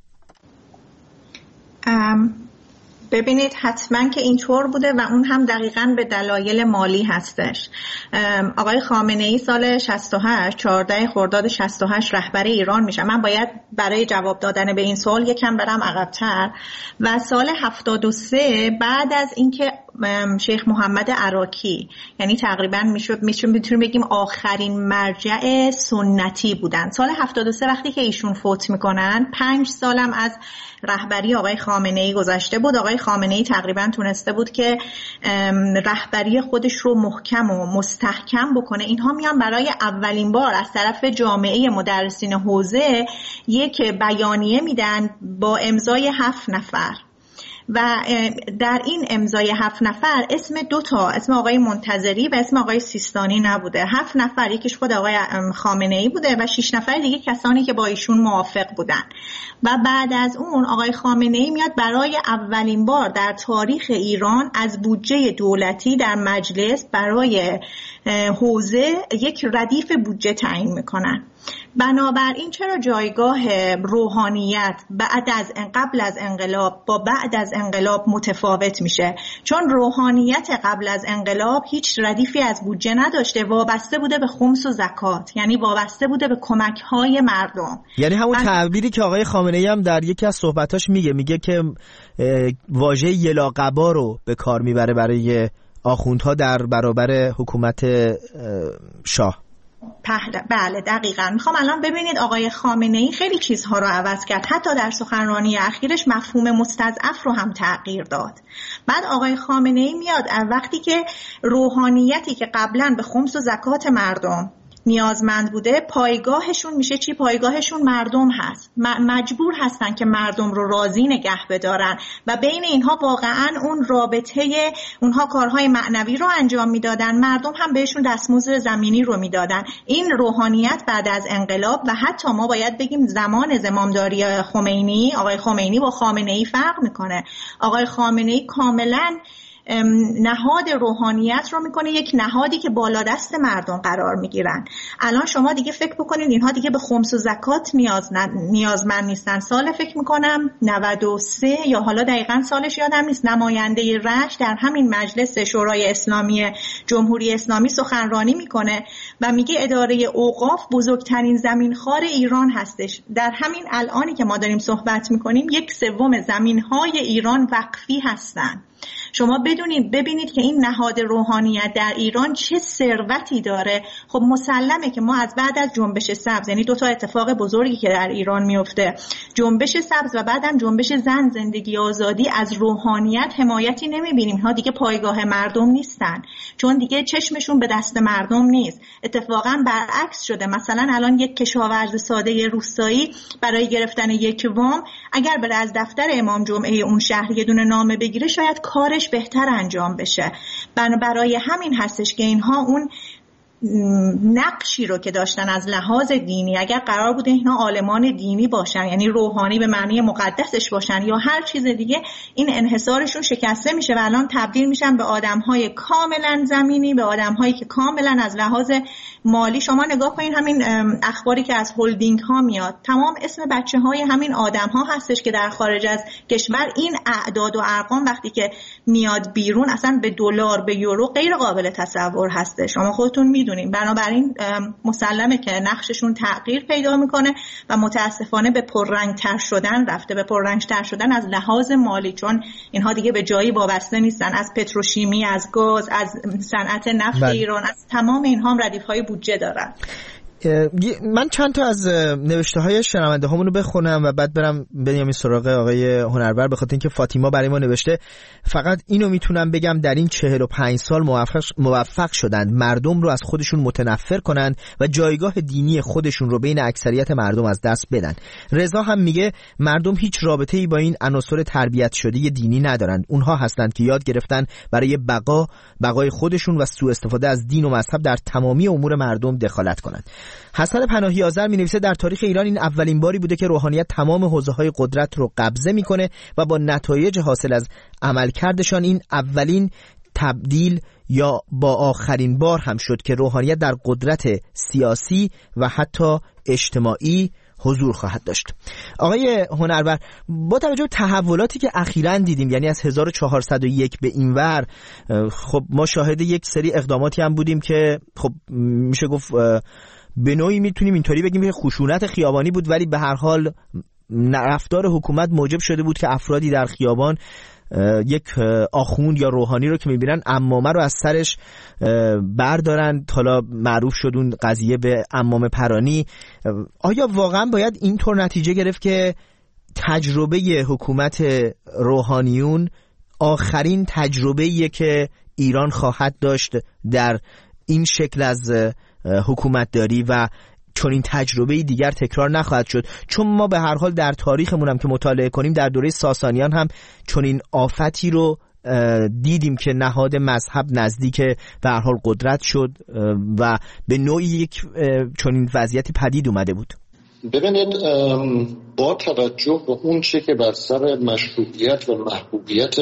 ام ببینید حتما که اینطور بوده و اون هم دقیقاً به دلایل مالی هستش. آقای خامنه‌ای سال شصت و هشت چهارده خرداد شصت و هشت رهبر ایران میشه. من باید برای جواب دادن به این سوال یکم برم عقب‌تر و سال هفتاد و سه بعد از اینکه شیخ محمد عراقی، یعنی تقریبا میشد میتونیم بگیم آخرین مرجع سنتی بودن، سال هفتاد و سه وقتی که ایشون فوت میکنن پنج سالم از رهبری آقای خامنه‌ای گذشته بود. آقای خامنه‌ای تقریبا تونسته بود که رهبری خودش رو محکم و مستحکم بکنه. اینها میان برای اولین بار از طرف جامعه مدرسین حوزه یک بیانیه میدن با امضای هفت نفر و در این امضای هفت نفر اسم دو تا، اسم آقای منتظری و اسم آقای سیستانی نبوده. هفت نفر یکیش خود آقای خامنه‌ای بوده و شش نفر دیگه کسانی که با ایشون موافق بودن. و بعد از اون آقای خامنه‌ای میاد برای اولین بار در تاریخ ایران از بودجه دولتی در مجلس برای حوزه یک ردیف بودجه تعیین میکنن. بنابراین چرا جایگاه روحانیت بعد از قبل از انقلاب با بعد از انقلاب متفاوت میشه؟ چون روحانیت قبل از انقلاب هیچ ردیفی از بودجه نداشته، وابسته بوده به خمس و زکات، یعنی وابسته بوده به کمک‌های مردم. یعنی همون من... تعبیری که آقای خامنه‌ای هم در یکی از صحبتاش میگه میگه که واژه یلاقبا رو به کار میبره برای آخوندها در برابر حکومت شاه. بله دقیقاً. میخوام الان ببینید آقای خامنه‌ای خیلی چیزها رو عوض کرد، حتی در سخنرانی اخیرش مفهوم مستضعف رو هم تغییر داد. بعد آقای خامنه‌ای میاد وقتی که روحانیتی که قبلاً به خمس و زکات مردم نیازمند بوده، پایگاهشون میشه چی؟ پایگاهشون مردم هست. مجبور هستن که مردم رو راضی نگه بدارن و بین اینها واقعا اون رابطه، اونها کارهای معنوی رو انجام میدادن، مردم هم بهشون دستمزد زمینی رو میدادن. این روحانیت بعد از انقلاب و حتی ما باید بگیم زمان زمامداری خمینی، آقای خمینی با خامنه‌ای فرق میکنه. آقای خامنه‌ای کاملا نهاد روحانیت رو میکنه یک نهادی که بالا دست مردم قرار میگیرن. الان شما دیگه فکر بکنید اینها دیگه به خمس و زکات نیاز نیازمند نیستن. سال فکر میکنم نود و سه یا حالا دقیقاً سالش یادم نیست، نماینده رشت در همین مجلس شورای اسلامی جمهوری اسلامی سخنرانی میکنه و میگه اداره اوقاف بزرگترین زمینخوار ایران هستش. در همین الانی که ما داریم صحبت میکنیم یک سوم زمینهای ایران وقفی هستن. شما بدونید ببینید که این نهاد روحانیت در ایران چه ثروتی داره. خب مسلمه که ما از بعد از جنبش سبز، یعنی دو تا اتفاق بزرگی که در ایران میفته، جنبش سبز و بعدم جنبش زن، زندگی آزادی، از روحانیت حمایتی نمیبینیم. ها دیگه پایگاه مردم نیستن، چون دیگه چشمشون به دست مردم نیست. اتفاقا برعکس شده. مثلا الان یک کشاورز ساده روستایی برای گرفتن یک وام اگر بره از دفتر امام جمعه اون شهر یه دونه نامه بگیره شاید کارش بهتر انجام بشه. برای همین هستش که اینها اون نقشی رو که داشتن از لحاظ دینی، اگر قرار بوده اینا عالمان دینی باشن، یعنی روحانی به معنی مقدسش باشن یا هر چیز دیگه، این انحصارشون شکسته میشه و الان تبدیل میشن به آدمهای کاملا زمینی، به آدمهایی که کاملا از لحاظ مالی، شما نگاه کنین همین اخباری که از هلدینگ ها میاد، تمام اسم بچه های همین آدم ها هستش که در خارج از کشور این اعداد و ارقام وقتی که میاد بیرون اصلا به دلار، به یورو غیر قابل تصور هسته. شما خودتون میدونین. بنابراین مسلمه که نقششون تغییر پیدا میکنه و متاسفانه به پررنگتر شدن رفته، به پررنگتر شدن از لحاظ مالی، چون اینها دیگه به جایی وابسته نیستن. از پتروشیمی، از گاز، از صنعت نفت بله. ایران، از تمام اینها هم ردیف‌های بودجه دارن. من چند تا از نوشته های شنونده هامون رو بخونم و بعد برم بنیامین سراغ آقای هنربر، به خاطر اینکه فاطیما برای ما نوشته. فقط اینو میتونم بگم در این چهل و پنج سال موفق, موفق شدند مردم رو از خودشون متنفر کنند و جایگاه دینی خودشون رو بین اکثریت مردم از دست بدن. رضا هم میگه مردم هیچ رابطه‌ای با این عناصر تربیت شده دینی ندارند. اونها هستند که یاد گرفتن برای بقا بقای خودشون و سوء استفاده از دین و مذهب در تمامی امور مردم دخالت کنند. حسن پناهی آذر می نویسه در تاریخ ایران این اولین باری بوده که روحانیت تمام حوزه‌های قدرت رو قبضه میکنه و با نتایج حاصل از عملکردشان این اولین تبدیل یا با آخرین بار هم شد که روحانیت در قدرت سیاسی و حتی اجتماعی حضور خواهد داشت. آقای هنربر، با توجه به تحولاتی که اخیراً دیدیم، یعنی از هزار و چهارصد و یک به اینور، خب ما شاهد یک سری اقداماتی هم بودیم که خب میشه گفت به نوعی میتونیم اینطوری بگیم که خشونت خیابانی بود، ولی به هر حال رفتار حکومت موجب شده بود که افرادی در خیابان یک آخوند یا روحانی رو که میبینن عمامه رو از سرش بردارن. حالا معروف شد اون قضیه به عمامه پرانی. آیا واقعا باید اینطور نتیجه گرفت که تجربه حکومت روحانیون آخرین تجربه‌ایه که ایران خواهد داشت در این شکل از حکومت داری و چون این تجربه دیگر تکرار نخواهد شد؟ چون ما به هر حال در تاریخمون هم که مطالعه کنیم در دوره ساسانیان هم چون این آفتی رو دیدیم که نهاد مذهب نزدیک به هر حال قدرت شد و به نوعی یک چون این وضعیتی پدید اومده بود. ببینید، با توجه به اون چه که بر سر مشروعیت و محبوبیت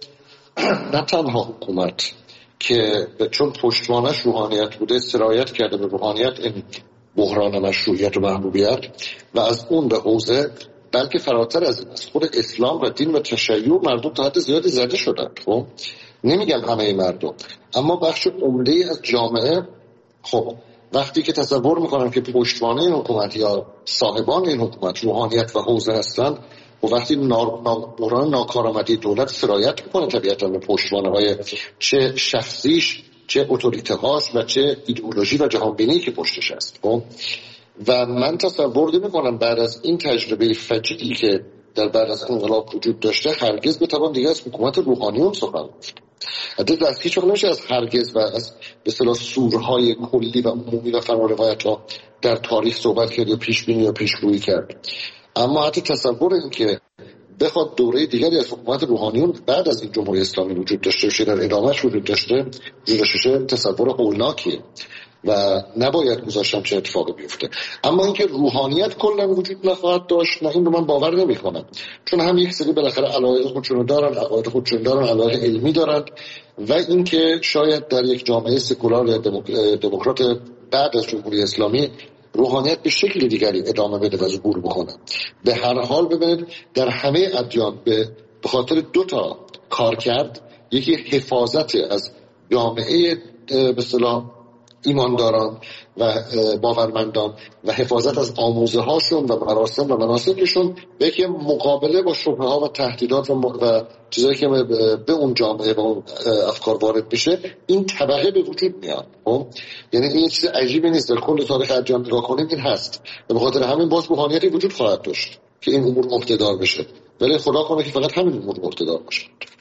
نه تنها حکومت که چون پشتوانش روحانیت بوده سرایت کرده به روحانیت، این بحران مشروعیت و محبوبیت، و از اون به حوزه بلکه فراتر از این از خود اسلام و دین و تشیع مردم تا حد زیادی زده شدن. خب نمیگم همه مردم، اما بخش عمده از جامعه خب وقتی که تصور میکنن که پشتوانه این حکومت یا صاحبان این حکومت روحانیت و حوزه هستن و وقتی بحران ناکارآمدی دولت سرایت میکنه طبیعتا به پشتوانه های چه شخصیش، چه اتوریته هاست و چه ایدئولوژی و جهانبینی که پشتش هست. خب و من تصور میکنم بعد از این تجربه فجیعی که در بعد از انقلاب وجود داشته هرگز بتوان دیگه از حکومت روحانیون سخن گفت. حتی از هیچ وقت نمیشه از هرگز و از به اصطلاح سورهای کلی و عمومی و فراروایت ها در تاریخ صحبت کرد یا پیش بینی یا پیشگویی کرد. اما حتی تصور این که بخواد دوره دیگری از حکومت روحانیون بعد از این جمهوری اسلامی وجود داشته باشه، در ادامهش وجود داشته وجود داشته، تصور هولناکیه و نباید گذاشتم چه اتفاقی بیفته. اما اینکه روحانیت کلا وجود نخواهد داشت، نه، این رو من باور نمی‌کنم، چون هم یک سری بالاخره علاقه خودشون دارن، عقاید خودشون دارن، علاقه علمی دارن، و اینکه شاید در یک جامعه سکولار یا دموکرات بعد از جمهوری اسلامی روحانیت به شکل دیگری ادامه بده و ظهور بکنه. به هر حال ببینید در همه ادیان به خاطر دو تا کار کرد، یکی حفاظت از جامعه به اصطلاح ایمانداران و باورمندان و حفاظت از آموزه هاشون و مراسم و مناسکشون به یک مقابله با شبهه ها و تهدیدات و, و چیزایی که به اون جامعه و اون افکار وارد میشه، این طبقه به وجود میاد. یعنی این چیز عجیبی نیست، در کل تاریخ ادیان نگاه کنیم این هست و به خاطر همین باز روحانیتی وجود خواهد داشت که این امور مقتدار بشه، ولی خدا کنه که فقط همین امور مقتدار باشه.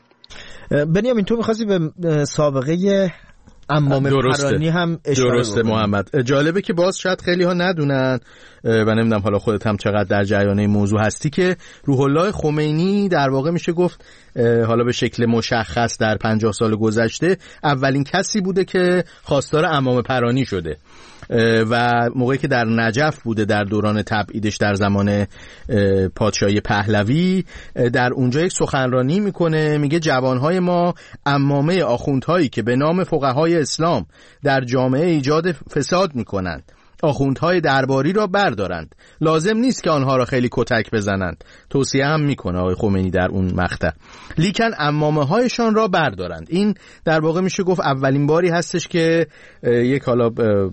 بنیامین تو می‌خواستی به سابقه امام پرانی هم اشاره درسته بکنی. محمد، جالبه که باز شاید خیلی ها ندونن و نمیدونم حالا خودت هم چقدر در جریان این موضوع هستی که روح الله خمینی در واقع میشه گفت حالا به شکل مشخص در پنجاه سال گذشته اولین کسی بوده که خواستار امام پرانی شده و موقعی که در نجف بوده در دوران تبعیدش در زمان پادشاهی پهلوی، در اونجا یک سخنرانی میکنه، میگه جوانهای ما عمامه آخوندهایی که به نام فقهای اسلام در جامعه ایجاد فساد میکنند آخوندهای درباری را بردارند، لازم نیست که آنها را خیلی کتک بزنند. توصیه هم میکنه آقای خمینی در اون مقطع، لیکن عمامه هایشان را بردارند. این در واقع میشه گفت اولین باری هستش که یک حالا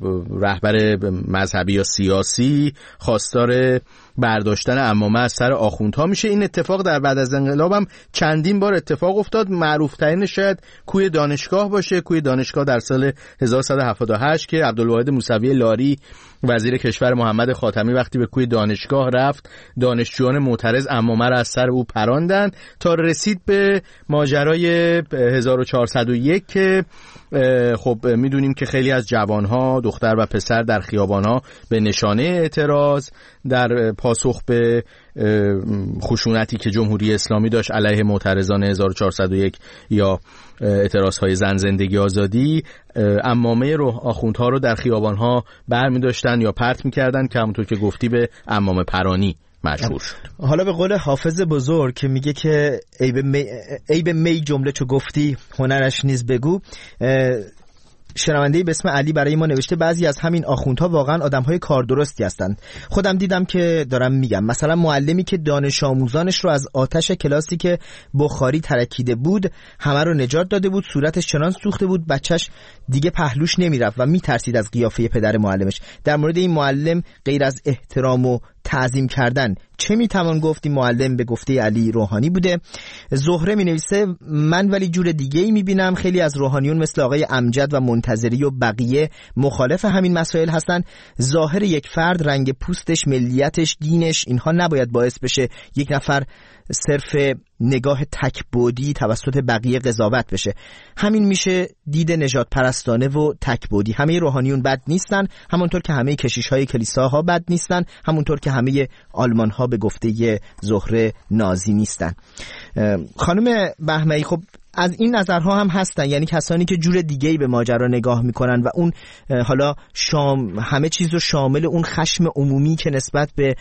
رهبر مذهبی یا سیاسی خواستار برداشتن عمامه از سر آخوندها میشه. این اتفاق در بعد از انقلاب هم چندین بار اتفاق افتاد، معروف ترین شاید کوی دانشگاه باشه. کوی دانشگاه در سال هزار و سیصد و هفتاد و هشت که عبدالواحد موسوی لاری وزیر کشور محمد خاتمی وقتی به کوی دانشگاه رفت، دانشجویان معترض عمامه را از سر او پراندن تا رسید به ماجرای هزار و چهارصد و یک که خب میدونیم که خیلی از جوانها دختر و پسر در خیابانها به نشانه اعتراض در پاسخ به خشونتی که جمهوری اسلامی داشت علیه معترضان هزار و چهارصد و یک یا اعتراضهای زن زندگی آزادی، عمامه رو آخوندها رو در خیابانها برمی داشتن یا پرت میکردن که همونطور که گفتی به عمامه پرانی مشهور شد. حالا به قول حافظ بزرگ که میگه که عیب می, عیب می جمله چو گفتی هنرش نیز بگو، شنونده‌ای به اسم علی برای ما نوشته بعضی از همین آخوندها واقعا آدم‌های کاردرستی هستند. خودم دیدم که دارم میگم، مثلا معلمی که دانش آموزانش رو از آتش کلاسی که بخاری ترکیده بود همه رو نجات داده بود، صورتش چنان سوخته بود بچهش دیگه پهلوش نمیرفت و میترسید از قیافه پدر معلمش. در مورد این معلم غیر از احترام و تعظیم کردن چه میتوان گفت؟ این معلم به گفته علی روحانی بوده. زهره می نویسه من ولی جور دیگه ای میبینم، خیلی از روحانیون مثل آقای امجد و منتظری و بقیه مخالف همین مسائل هستن. ظاهر یک فرد، رنگ پوستش، ملیتش، دینش، اینها نباید باعث بشه یک نفر صرف نگاه تکبودی توسط بقیه قضاوت بشه. همین میشه دید نجات پرستانه و تکبودی. همه روحانیون بد نیستن، همونطور که همه کشیش‌های کلیساها بد نیستن، همونطور که همه آلمان‌ها به گفته زهره نازی نیستن. خانم بهمنی، خب از این نظرها هم هستن، یعنی کسانی که جور دیگه‌ای به ماجرا نگاه میکنن و اون حالا شام همه چیز رو شامل اون خشم عمومی که نسبت به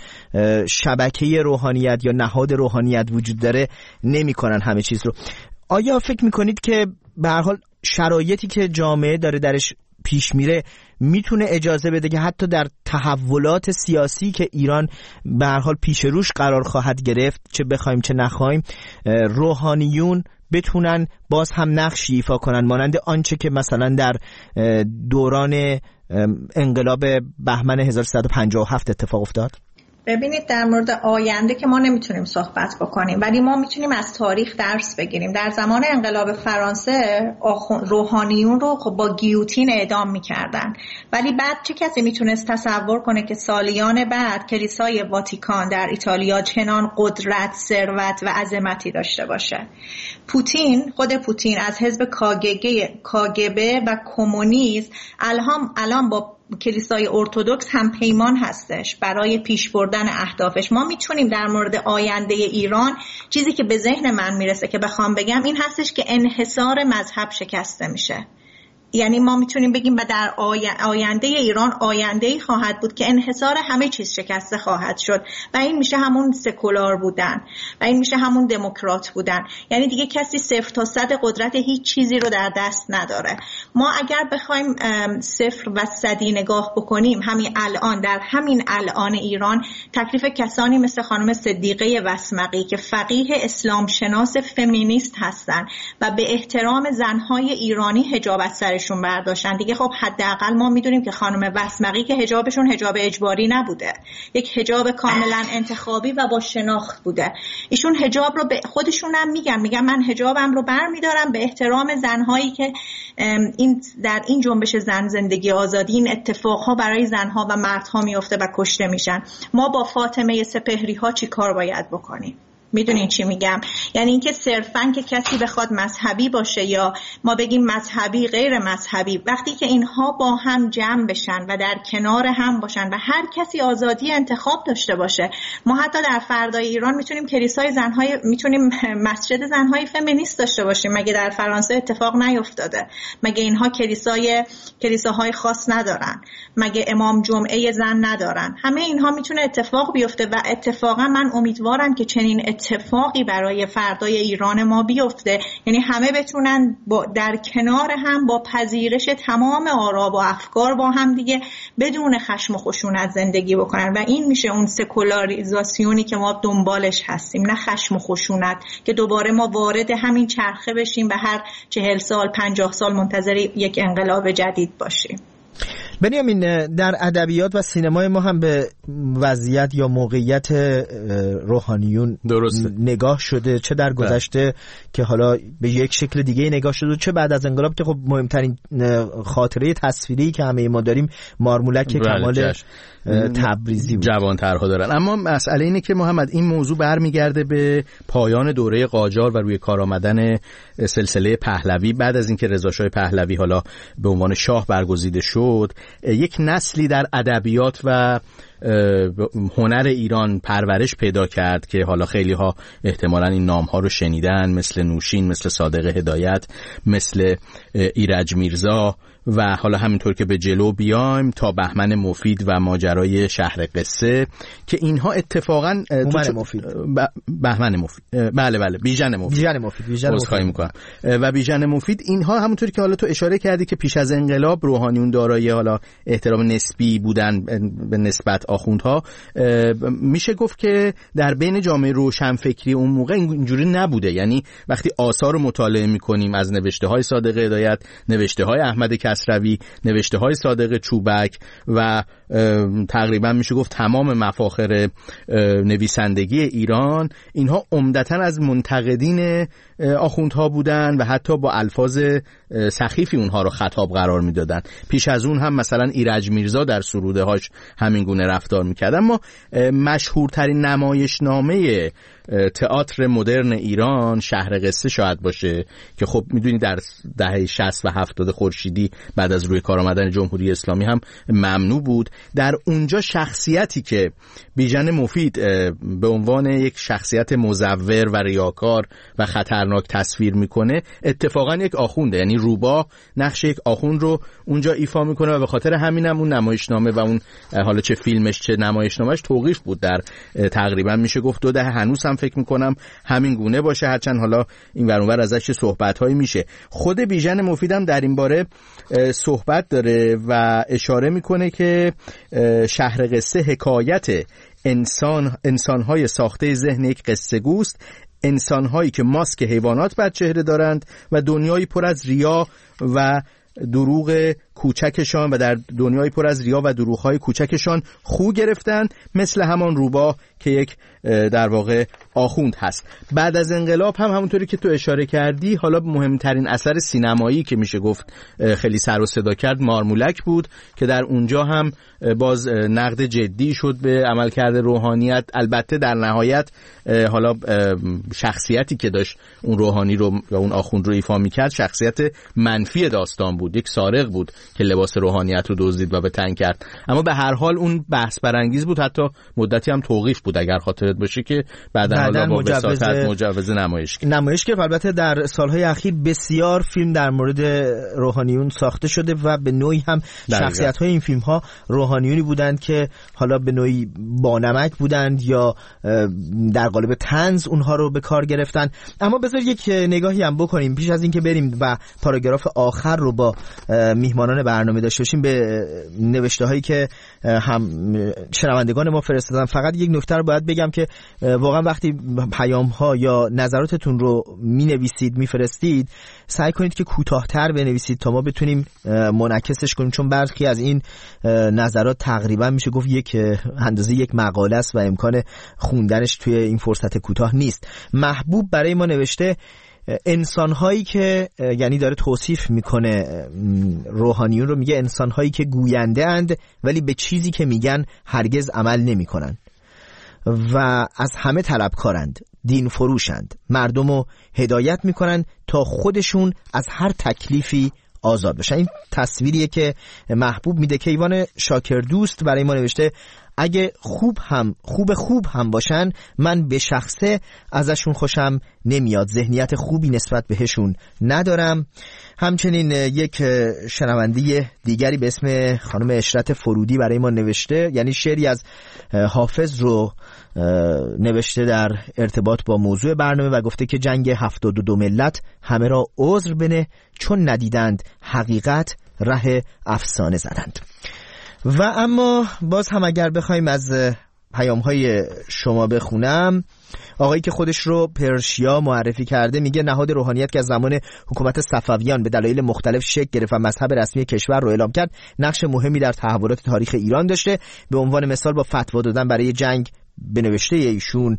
شبکه روحانیت یا نهاد روحانیت وجود داره نمیکنن همه چیز رو. آیا فکر میکنید که به هر حال شرایطی که جامعه داره درش پیش میره میتونه اجازه بده که حتی در تحولات سیاسی که ایران به هر حال پیش روش قرار خواهد گرفت، چه بخوایم چه نخوایم، روحانیون بتونن باز هم نقشی ایفا کنن مانند آنچه که مثلا در دوران انقلاب بهمن هزار و سیصد و پنجاه و هفت اتفاق افتاد؟ ببینید، در مورد آینده که ما نمیتونیم صحبت بکنیم، ولی ما میتونیم از تاریخ درس بگیریم. در زمان انقلاب فرانسه روحانیون رو خب با گیوتین اعدام میکردن، ولی بعد چه کسی میتونست تصور کنه که سالیان بعد کلیسای واتیکان در ایتالیا چنان قدرت، ثروت و عظمتی داشته باشه؟ پوتین، خود پوتین از حزب کاگبه و کمونیسم الان الان با کلیسای ارتدوکس هم پیمان هستش برای پیش بردن اهدافش. ما میتونیم در مورد آینده ایران، چیزی که به ذهن من میرسه که بخوام بگم این هستش که انحصار مذهب شکسته میشه. یعنی ما میتونیم بگیم و در آینده ایران آینده‌ای خواهد بود که انحصار همه چیز شکسته خواهد شد و این میشه همون سکولار بودن و این میشه همون دموکرات بودن. یعنی دیگه کسی صفر تا صد قدرت هیچ چیزی رو در دست نداره. ما اگر بخوایم صفر و صدی نگاه بکنیم، همین الان در همین الان ایران تکلیف کسانی مثل خانم صدیقه وسمقی که فقیه اسلام شناس فمینیست هستن و به احترام زنهای ایرانی حجاب از سر سرشون برداشتن دیگه. خب حداقل ما میدونیم که خانم وسمقی که حجابشون حجاب اجباری نبوده، یک حجاب کاملا انتخابی و با شناخت بوده. ایشون حجاب رو به خودشون هم میگن میگن من حجابم رو برمیدارم به احترام زنهایی که این در این جنبش زن زندگی آزادی این اتفاقها برای زنها و مردها میفته و کشته میشن. ما با فاطمه سپهری ها چی کار باید بکنیم؟ میدونین چی میگم؟ یعنی اینکه صرفاً که کسی بخواد مذهبی باشه یا ما بگیم مذهبی غیر مذهبی، وقتی که اینها با هم جمع بشن و در کنار هم باشن و هر کسی آزادی انتخاب داشته باشه. ما حتی در فردای ایران میتونیم کلیسای زنهای میتونیم مسجد زنهای فمینیست داشته باشیم. مگه در فرانسه اتفاق نیفتاده؟ مگه اینها کلیسای کلیساهای خاص ندارن؟ مگه امام جمعه زن ندارن؟ همه اینها میتونه اتفاق بیفته و اتفاقا من امیدوارم که چنین اتفاقی برای فردای ایران ما بیفته. یعنی همه بتونن با در کنار هم با پذیرش تمام آرا و افکار با هم دیگه بدون خشم و خشونت زندگی بکنن و این میشه اون سکولاریزاسیونی که ما دنبالش هستیم، نه خشم و خشونت که دوباره ما وارد همین چرخه بشیم و هر چهل سال پنجاه سال منتظر یک انقلاب جدید باشیم. بنیامین، در ادبیات و سینمای ما هم به وضعیت یا موقعیت روحانیون درسته نگاه شده، چه در گذشته که حالا به یک شکل دیگه نگاه شده، چه بعد از انقلاب که خب مهمترین خاطره تصویری که همه ما داریم مارمولک کمال تبریزی بود. جوان‌ترها دارن. اما مسئله اینه که محمد این موضوع برمیگرده به پایان دوره قاجار و روی کار آمدن سلسله پهلوی. بعد از اینکه رضا شاه پهلوی حالا به عنوان شاه برگزیده شد، یک نسلی در ادبیات و هنر ایران پرورش پیدا کرد که حالا خیلی ها احتمالاً این نام ها رو شنیدن، مثل نوشین، مثل صادق هدایت، مثل ایرج میرزا و حالا همینطور که به جلو بیایم تا بهمن مفید و ماجرای شهر قصه که اینها اتفاقاً بهمن مفید بهمن مفید بله بله بیژن مفید بیژن مفید بیژن مفید میکنم و بیژن مفید اینها همونطور که حالا تو اشاره کردی که پیش از انقلاب روحانیون دارای حالا احترام نسبی بودن به نسبت آخوندها، میشه گفت که در بین جامعه روشنفکری اون موقع اینجوری نبوده. یعنی وقتی آثار رو مطالعه میکنیم از نوشته های صادق هدایت، نوشته های احمد کسروی، نوشته های صادق چوبک و تقریبا میشه گفت تمام مفاخر نویسندگی ایران، اینها عمدتاً از منتقدین آخوندها بودن و حتی با الفاظ سخیفی اونها رو خطاب قرار میدادن. پیش از اون هم مثلا ایرج میرزا در سروده هاش همین گونه رفتار میکرد. اما مشهورترین نمایشنامه تئاتر مدرن ایران شهر قصه شاید باشه که خب میدونی در دهه شصت و هفتاد خورشیدی بعد از روی کار آمدن جمهوری اسلامی هم ممنوع بود. در اونجا شخصیتی که بیژن مفید به عنوان یک شخصیت مزور و ریاکار و خطرناک تصویر میکنه اتفاقا یک آخونده، یعنی روباه نقش یک آخوند رو اونجا ایفا میکنه و به خاطر همینم اون نمایشنامه و اون حالا چه فیلمش چه نمایشنامهش توقیف بود در تقریبا میشه گفت دو دهه. هنوز هم فکر میکنم همین گونه باشه، هرچند حالا این ور اون ور ازش صحبت‌هایی میشه. خود بیژن مفیدم در این باره صحبت داره و اشاره میکنه که شهر قصه حکایت انسان انسان‌های ساخته ذهن یک قصه گوست، انسان‌هایی که ماسک حیوانات بر چهره دارند و دنیایی پر از ریا و دروغ کوچکشان و در دنیای پر از ریا و دروغ‌های کوچکشان خو گرفتند، مثل همان روباه که یک در واقع آخوند هست. بعد از انقلاب هم همونطوری که تو اشاره کردی، حالا مهمترین اثر سینمایی که میشه گفت خیلی سر و صدا کرد مارمولک بود که در اونجا هم باز نقد جدی شد به عملکرد روحانیت. البته در نهایت حالا شخصیتی که داشت اون روحانی رو و اون آخوند رو ایفا میکرد شخصیت منفی داستان بود، یک سارق بود که لباس روحانیت رو دزدید و به تن کرد. اما به هر حال اون بحث برانگیز بود، حتی مدتی هم توقیف بود اگر خاطرت باشه که بعدا حالا با وساطت مجوز نمایش کرد. نمایش که البته در سالهای اخیر بسیار فیلم در مورد روحانیون ساخته شده و به نوعی هم شخصیت‌های این فیلم‌ها روحانیونی بودند که حالا به نوعی بانمک بودند یا در قالب طنز اونها رو به کار گرفتن. اما بذار یک نگاهی هم بکنیم پیش از اینکه بریم و پاراگراف آخر رو با میهمانان برنامه داشته باشیم به نوشته هایی که هم شنوندگان ما فرستادن. فقط یک نکته رو آخر باید بگم که واقعا وقتی پیام ها یا نظراتتون رو می نویسید می فرستید سعی کنید که کوتاه‌تر بنویسید تا ما بتونیم منعکسش کنیم، چون برخی از این نظرات تقریبا میشه گفت یک اندازه یک مقاله است و امکان خوندنش توی این فرصت کوتاه نیست. محبوب برای ما نوشته انسان‌هایی که، یعنی داره توصیف میکنه روحانیون رو، میگه انسان‌هایی که گوینده اند ولی به چیزی که میگن هرگز عمل نمیکنن و از همه طلبکارند، دین فروشند، مردم رو هدایت میکنن تا خودشون از هر تکلیفی آزاد بشن. این تصویریه که محبوب میده. کیوان شاکردوست برای ما نوشته اگه خوب هم خوب خوب هم باشن من به شخصه ازشون خوشم نمیاد، ذهنیت خوبی نسبت بهشون ندارم. همچنین یک شنونده دیگری به اسم خانم اشرت فرودی برای ما نوشته، یعنی شعری از حافظ رو نوشته در ارتباط با موضوع برنامه و گفته که جنگ هفتاد و دو ملت همه را عذر بنه چون ندیدند حقیقت ره افسانه زدند. و اما باز هم اگر بخوایم از پیام‌های شما بخونم، آقایی که خودش رو پرشیا معرفی کرده میگه نهاد روحانیت که از زمان حکومت صفویان به دلایل مختلف شکل گرفت و مذهب رسمی کشور رو اعلام کرد، نقش مهمی در تحولات تاریخ ایران داشته. به عنوان مثال با فتوا دادن برای جنگ به نوشته ایشون،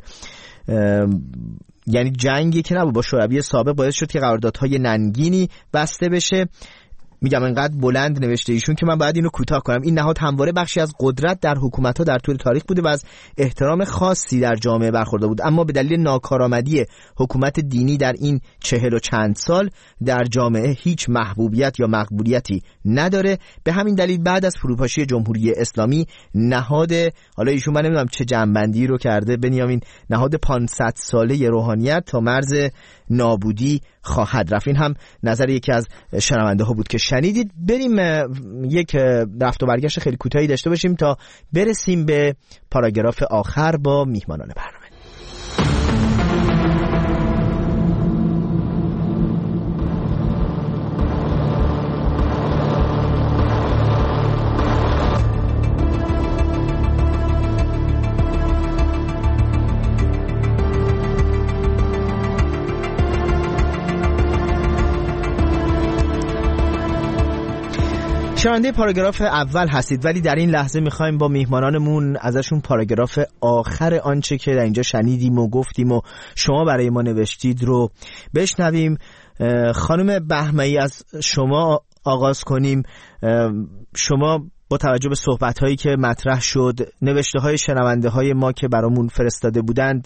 یعنی جنگی که نبود با شوروی سابق، باعث شد که قراردادهای ننگینی بسته بشه. میگم انقدر بلند نوشته ایشون که من باید اینو کوتاه کنم. این نهاد همواره بخشی از قدرت در حکومت‌ها در طول تاریخ بوده و از احترام خاصی در جامعه برخورده بود، اما به دلیل ناکارآمدی حکومت دینی در این چهل و چند سال در جامعه هیچ محبوبیت یا مقبولیتی نداره. به همین دلیل بعد از فروپاشی جمهوری اسلامی نهاد، حالا ایشون من نمیدونم چه جنبندی رو کرده بنیامین، نهاد پانصد ساله روحانیت تا مرز نابودی خواهد رفت. این هم نظر یکی از شنونده ها بود که شنیدید. بریم یک رفت و برگشت خیلی کوتاهی داشته باشیم تا برسیم به پاراگراف آخر با میهمانان برنامه. شنونده پاراگراف اول هستید، ولی در این لحظه میخوایم با میهمانانمون ازشون پاراگراف آخر آنچه که در اینجا شنیدیم و گفتیم و شما برای ما نوشتید رو بشنویم. خانم بهمه‌ای از شما آغاز کنیم. شما با توجه به صحبت‌هایی که مطرح شد، نوشته‌های شنونده‌های ما که برامون فرستاده بودند،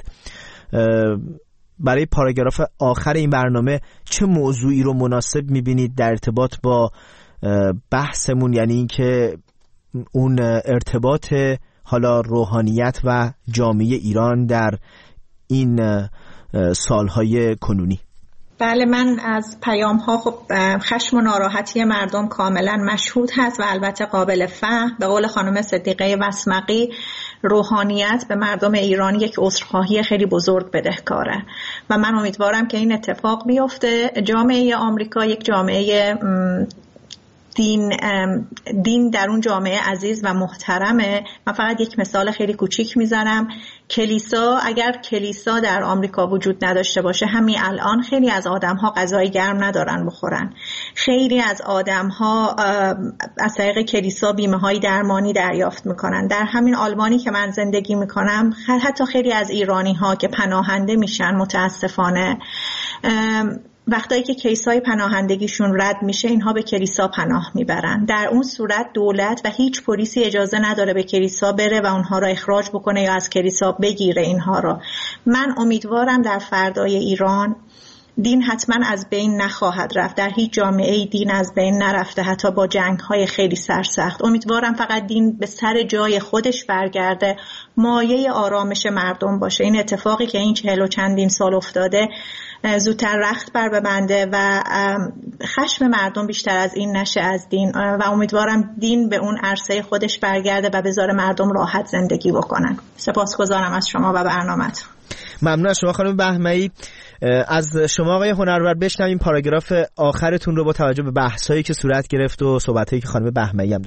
برای پاراگراف آخر این برنامه چه موضوعی رو مناسب می‌بینید در ارتباط با بحثمون، یعنی این که اون ارتباط حالا روحانیت و جامعه ایران در این سالهای کنونی؟ بله، من از پیام ها خب خشم و ناراحتی مردم کاملا مشهود هست و البته قابل فهم. به قول خانم صدیقه وسمقی، روحانیت به مردم ایران یک عذرخواهی خیلی بزرگ بدهکاره و من امیدوارم که این اتفاق بیفته. جامعه آمریکا یک جامعه دین دین در اون جامعه عزیز و محترمه. من فقط یک مثال خیلی کوچیک میزنم. کلیسا، اگر کلیسا در آمریکا وجود نداشته باشه، همین الان خیلی از آدم‌ها غذای گرم ندارن بخورن. خیلی از آدم‌ها از طریق کلیسا بیمه‌های درمانی دریافت میکنن. در همین آلمانی که من زندگی میکنم، حتی خیلی از ایرانی‌ها که پناهنده میشن متاسفانه، وقتایی که کیسای پناهندگیشون رد میشه، اینها به کلیسا پناه میبرن. در اون صورت دولت و هیچ پلیسی اجازه نداره به کلیسا بره و اونها را اخراج بکنه یا از کلیسا بگیره اینها را. من امیدوارم در فردای ایران دین حتما از بین نخواهد رفت. در هیچ جامعه دین از بین نرفته، حتی با جنگ‌های خیلی سرسخت. امیدوارم فقط دین به سر جای خودش برگرده، مایه آرامش مردم باشه. این اتفاقی که این چهل و چندین سال افتاده زودتر رخت بر ببنده و خشم مردم بیشتر از این نشه از دین، و امیدوارم دین به اون عرصه خودش برگرده و بذاره مردم راحت زندگی بکنن. سپاسگزارم از شما و برنامه‌تون. ممنون از شما خانم بهمه‌ای. از شما آقای هنرور بشنویم پاراگراف آخرتون رو با توجه به بحثایی که صورت گرفت و صحبتایی که خانم بهمه‌ای هم داشتن.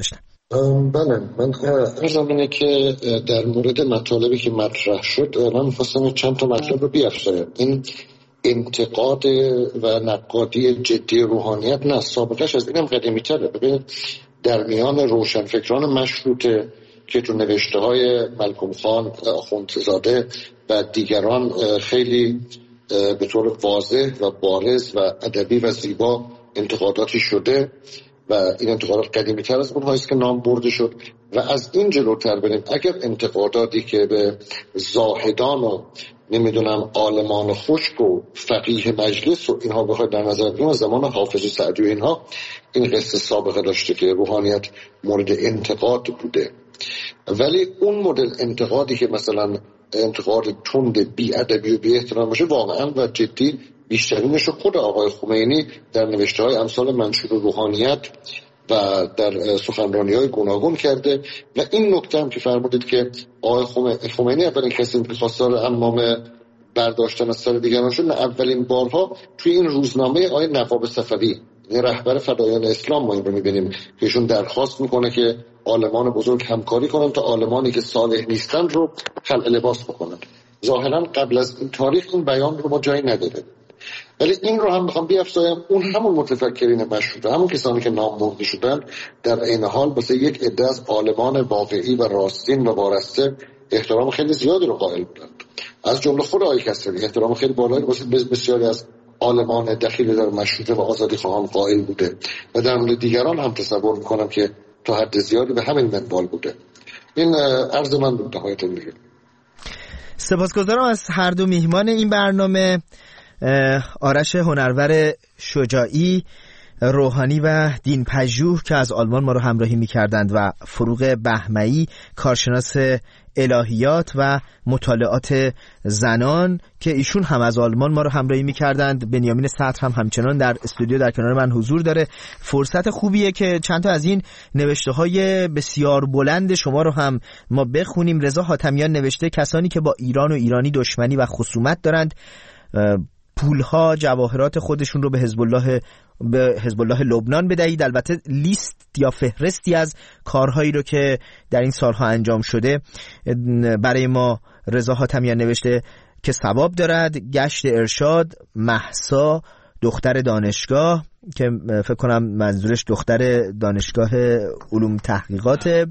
بله، من ارزم اینه که در مورد مطالبی که مطرح شد من می‌خواستم چند تا مطلب رو بیافزایم. این انتقاد و نقادی جدی روحانیت نه، سابقش از اینم قدیمی تره. ببینید در میان روشنفکران مشروطه که تو نوشته های ملکم خان، آخوندزاده و دیگران خیلی به طور واضح و بارز و ادبی و زیبا انتقاداتی شده و این انتقادات قدیمی تر از اونهایی است که نام برده شد. و از این جلوتر بریم، اگر انتقاداتی که به زاهدان و نمیدونم عالمان خشک و فقیه مجلس و اینها بخواید در نظر بگیریم، زمان حافظ سعدی و اینها این قصه سابقه داشته که روحانیت مورد انتقاد بوده. ولی اون مدل انتقادی که مثلا انتقاد تند، بی ادبی و بی احترام باشه، واقعا و جدی بیشترینش رو خود آقای خمینی در نوشته های امثال منشور روحانیت و در سخنرانی های گوناگون کرده. و این نکته هم که فرمودید که آقای خمینی اولین کسی که خواستار امام برداشتن از سر دیگران شد، اولین بارها توی این روزنامه آقای نواب صفوی، رهبر فدایان اسلام، ما این رو میبینیم که ایشون درخواست میکنه که عالمان بزرگ همکاری کنن تا عالمانی که صالح نیستن رو خلع لباس بکنن. ظاهرا قبل از این تاریخ این بیان رو ما جایی نداده، ولی این رو هم میخوام بیافزایم. اون همون متفکرین مشروطه، همون کسانی که نام برده شدن، در عین حال واسه یک عده از عالمان واقعی و راستین و وارسته احترام خیلی زیادی رو قائل بودند. از جمله خود آقای کسروی احترام خیلی بالایی واسه بسیاری از عالمان دخیل در مشروطه و آزادی خواهان قائل بوده و در مورد دیگران هم تصور میکنم که تا حد زیادی به همین منوال بوده. این عرض من بود نهایت دیگه. سپاسگزارم از هر دو میهمان این برنامه، آرش هنرور شجاعی، روحانی و دین پژوه که از آلمان ما رو همراهی می‌کردند، و فروغ بهمنی، کارشناس الهیات و مطالعات زنان که ایشون هم از آلمان ما رو همراهی می‌کردند. بنیامین صدر هم همچنان در استودیو در کنار من حضور داره. فرصت خوبیه که چند تا از این نوشته‌های بسیار بلند شما رو هم ما بخونیم. رضا حاتمیان نوشته کسانی که با ایران و ایرانی دشمنی و خصومت دارند پولها، جواهرات خودشون رو به حزب الله به حزب الله لبنان بدهید. البته لیست یا فهرستی از کارهایی رو که در این سالها انجام شده برای ما رضا حاتمیان نوشته که ثواب دارد. گشت ارشاد، مهسا دختر دانشگاه که فکر کنم منظورش دختر دانشگاه علوم تحقیقات،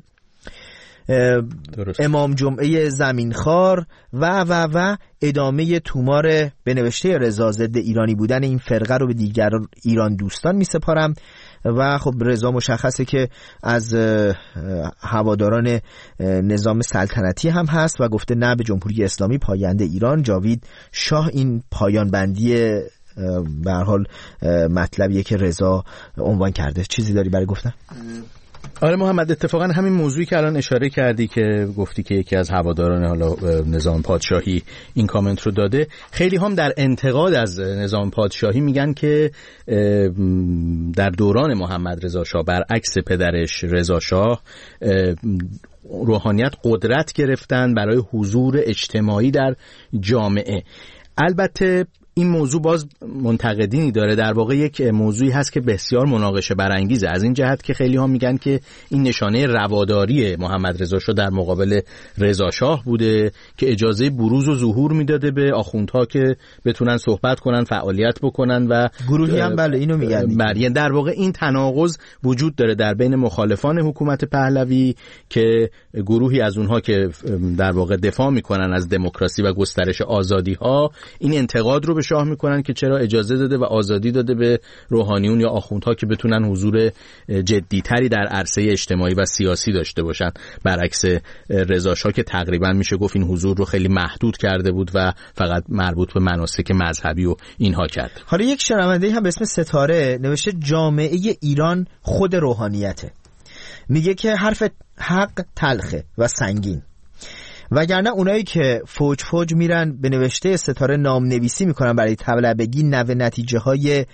درست. امام جمعه زمینخوار و و و ادامه تومار به نوشته رضا ضد ایرانی بودن این فرقه رو به دیگر ایران دوستان می سپارم. و خب رضا مشخصه که از هواداران نظام سلطنتی هم هست و گفته نه به جمهوری اسلامی پاینده ایران. جاوید شاه این پایان بندی به هر حال مطلبیه که رضا عنوان کرده. چیزی داری برای گفتن؟ آره محمد، اتفاقا همین موضوعی که الان اشاره کردی که گفتی که یکی از هواداران حالا نظام پادشاهی این کامنت رو داده، خیلی هم در انتقاد از نظام پادشاهی میگن که در دوران محمد رضا شاه برعکس پدرش رضا شاه روحانیت قدرت گرفتن برای حضور اجتماعی در جامعه. البته این موضوع باز منتقدینی داره، در واقع یک موضوعی هست که بسیار مناقشه برانگیزه، از این جهت که خیلی ها میگن که این نشانه رواداری محمد رضا شاه در مقابل رضا شاه بوده که اجازه بروز و ظهور میداده به آخوندها که بتونن صحبت کنن، فعالیت بکنن و گروهی هم بله اینو میگن. بله، در واقع این تناقض وجود داره در بین مخالفان حکومت پهلوی که گروهی از اونها که در واقع دفاع میکنن از دموکراسی و گسترش آزادی ها این انتقاد رو به شاه میکنن که چرا اجازه داده و آزادی داده به روحانیون یا آخوندها که بتونن حضور جدیتری در عرصه اجتماعی و سیاسی داشته باشن، برعکس رضا شاه که تقریبا میشه گفت این حضور رو خیلی محدود کرده بود و فقط مربوط به مناسک مذهبی و اینها کرد. حالا یک شنونده هم به اسم ستاره نوشته جامعه ایران خود روحانیته، میگه که حرف حق تلخه و سنگین، وگرنه اونایی که فوج فوج میرن به نوشته ستاره نام نویسی میکنن برای طلبگی نوه نتیجه های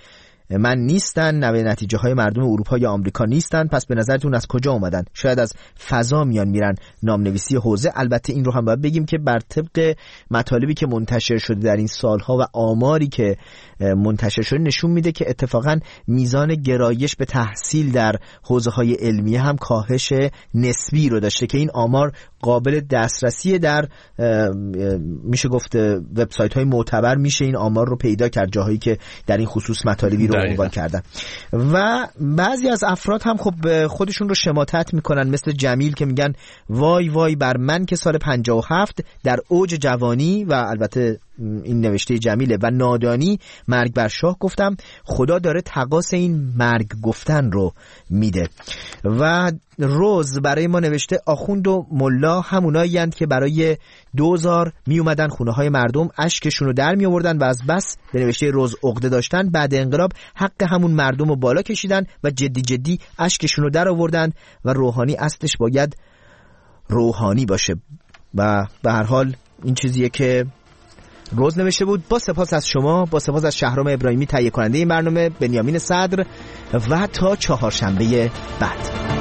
من نیستن، نوه نتیجه های مردم اروپا یا آمریکا نیستن. پس به نظرتون از کجا اومدن؟ شاید از فضا میان میرن. نامنویسی حوزه. البته این رو هم باید بگیم که بر طبق مطالبی که منتشر شده در این سالها و آماری که منتشر شده نشون میده که اتفاقا میزان گرایش به تحصیل در حوزه های علمیه هم کاهش نسبی رو داشته که این آمار قابل دسترسی در میشه گفت وبسایت های معتبر میشه این آمار رو پیدا کرد، جاهایی که در این خصوص مطالبی رو عنوان کردن. و بعضی از افراد هم خب خودشون رو شماتت میکنن، مثل جمیل که میگن وای وای بر من که سال پنجاه و هفت در اوج جوانی، و البته این نوشته جمیله، و نادانی مرگ بر شاه گفتم، خدا داره تقاص این مرگ گفتن رو میده. و روز برای ما نوشته آخوند و ملا همونایی هستند که برای دوزار می اومدن خونه های مردم اشکشون رو در می آوردن و از بس به نوشته روز عقده داشتن، بعد انقلاب حق همون مردم رو بالا کشیدن و جدی جدی اشکشون رو در آوردن و روحانی اصلش باید روحانی باشه. و به هر حال این چیزیه که روز نوشته بود. با سپاس از شما، با سپاس از شهرام ابراهیمی تهیه کننده این برنامه، بنیامین صدر، و تا چهارشنبه بعد.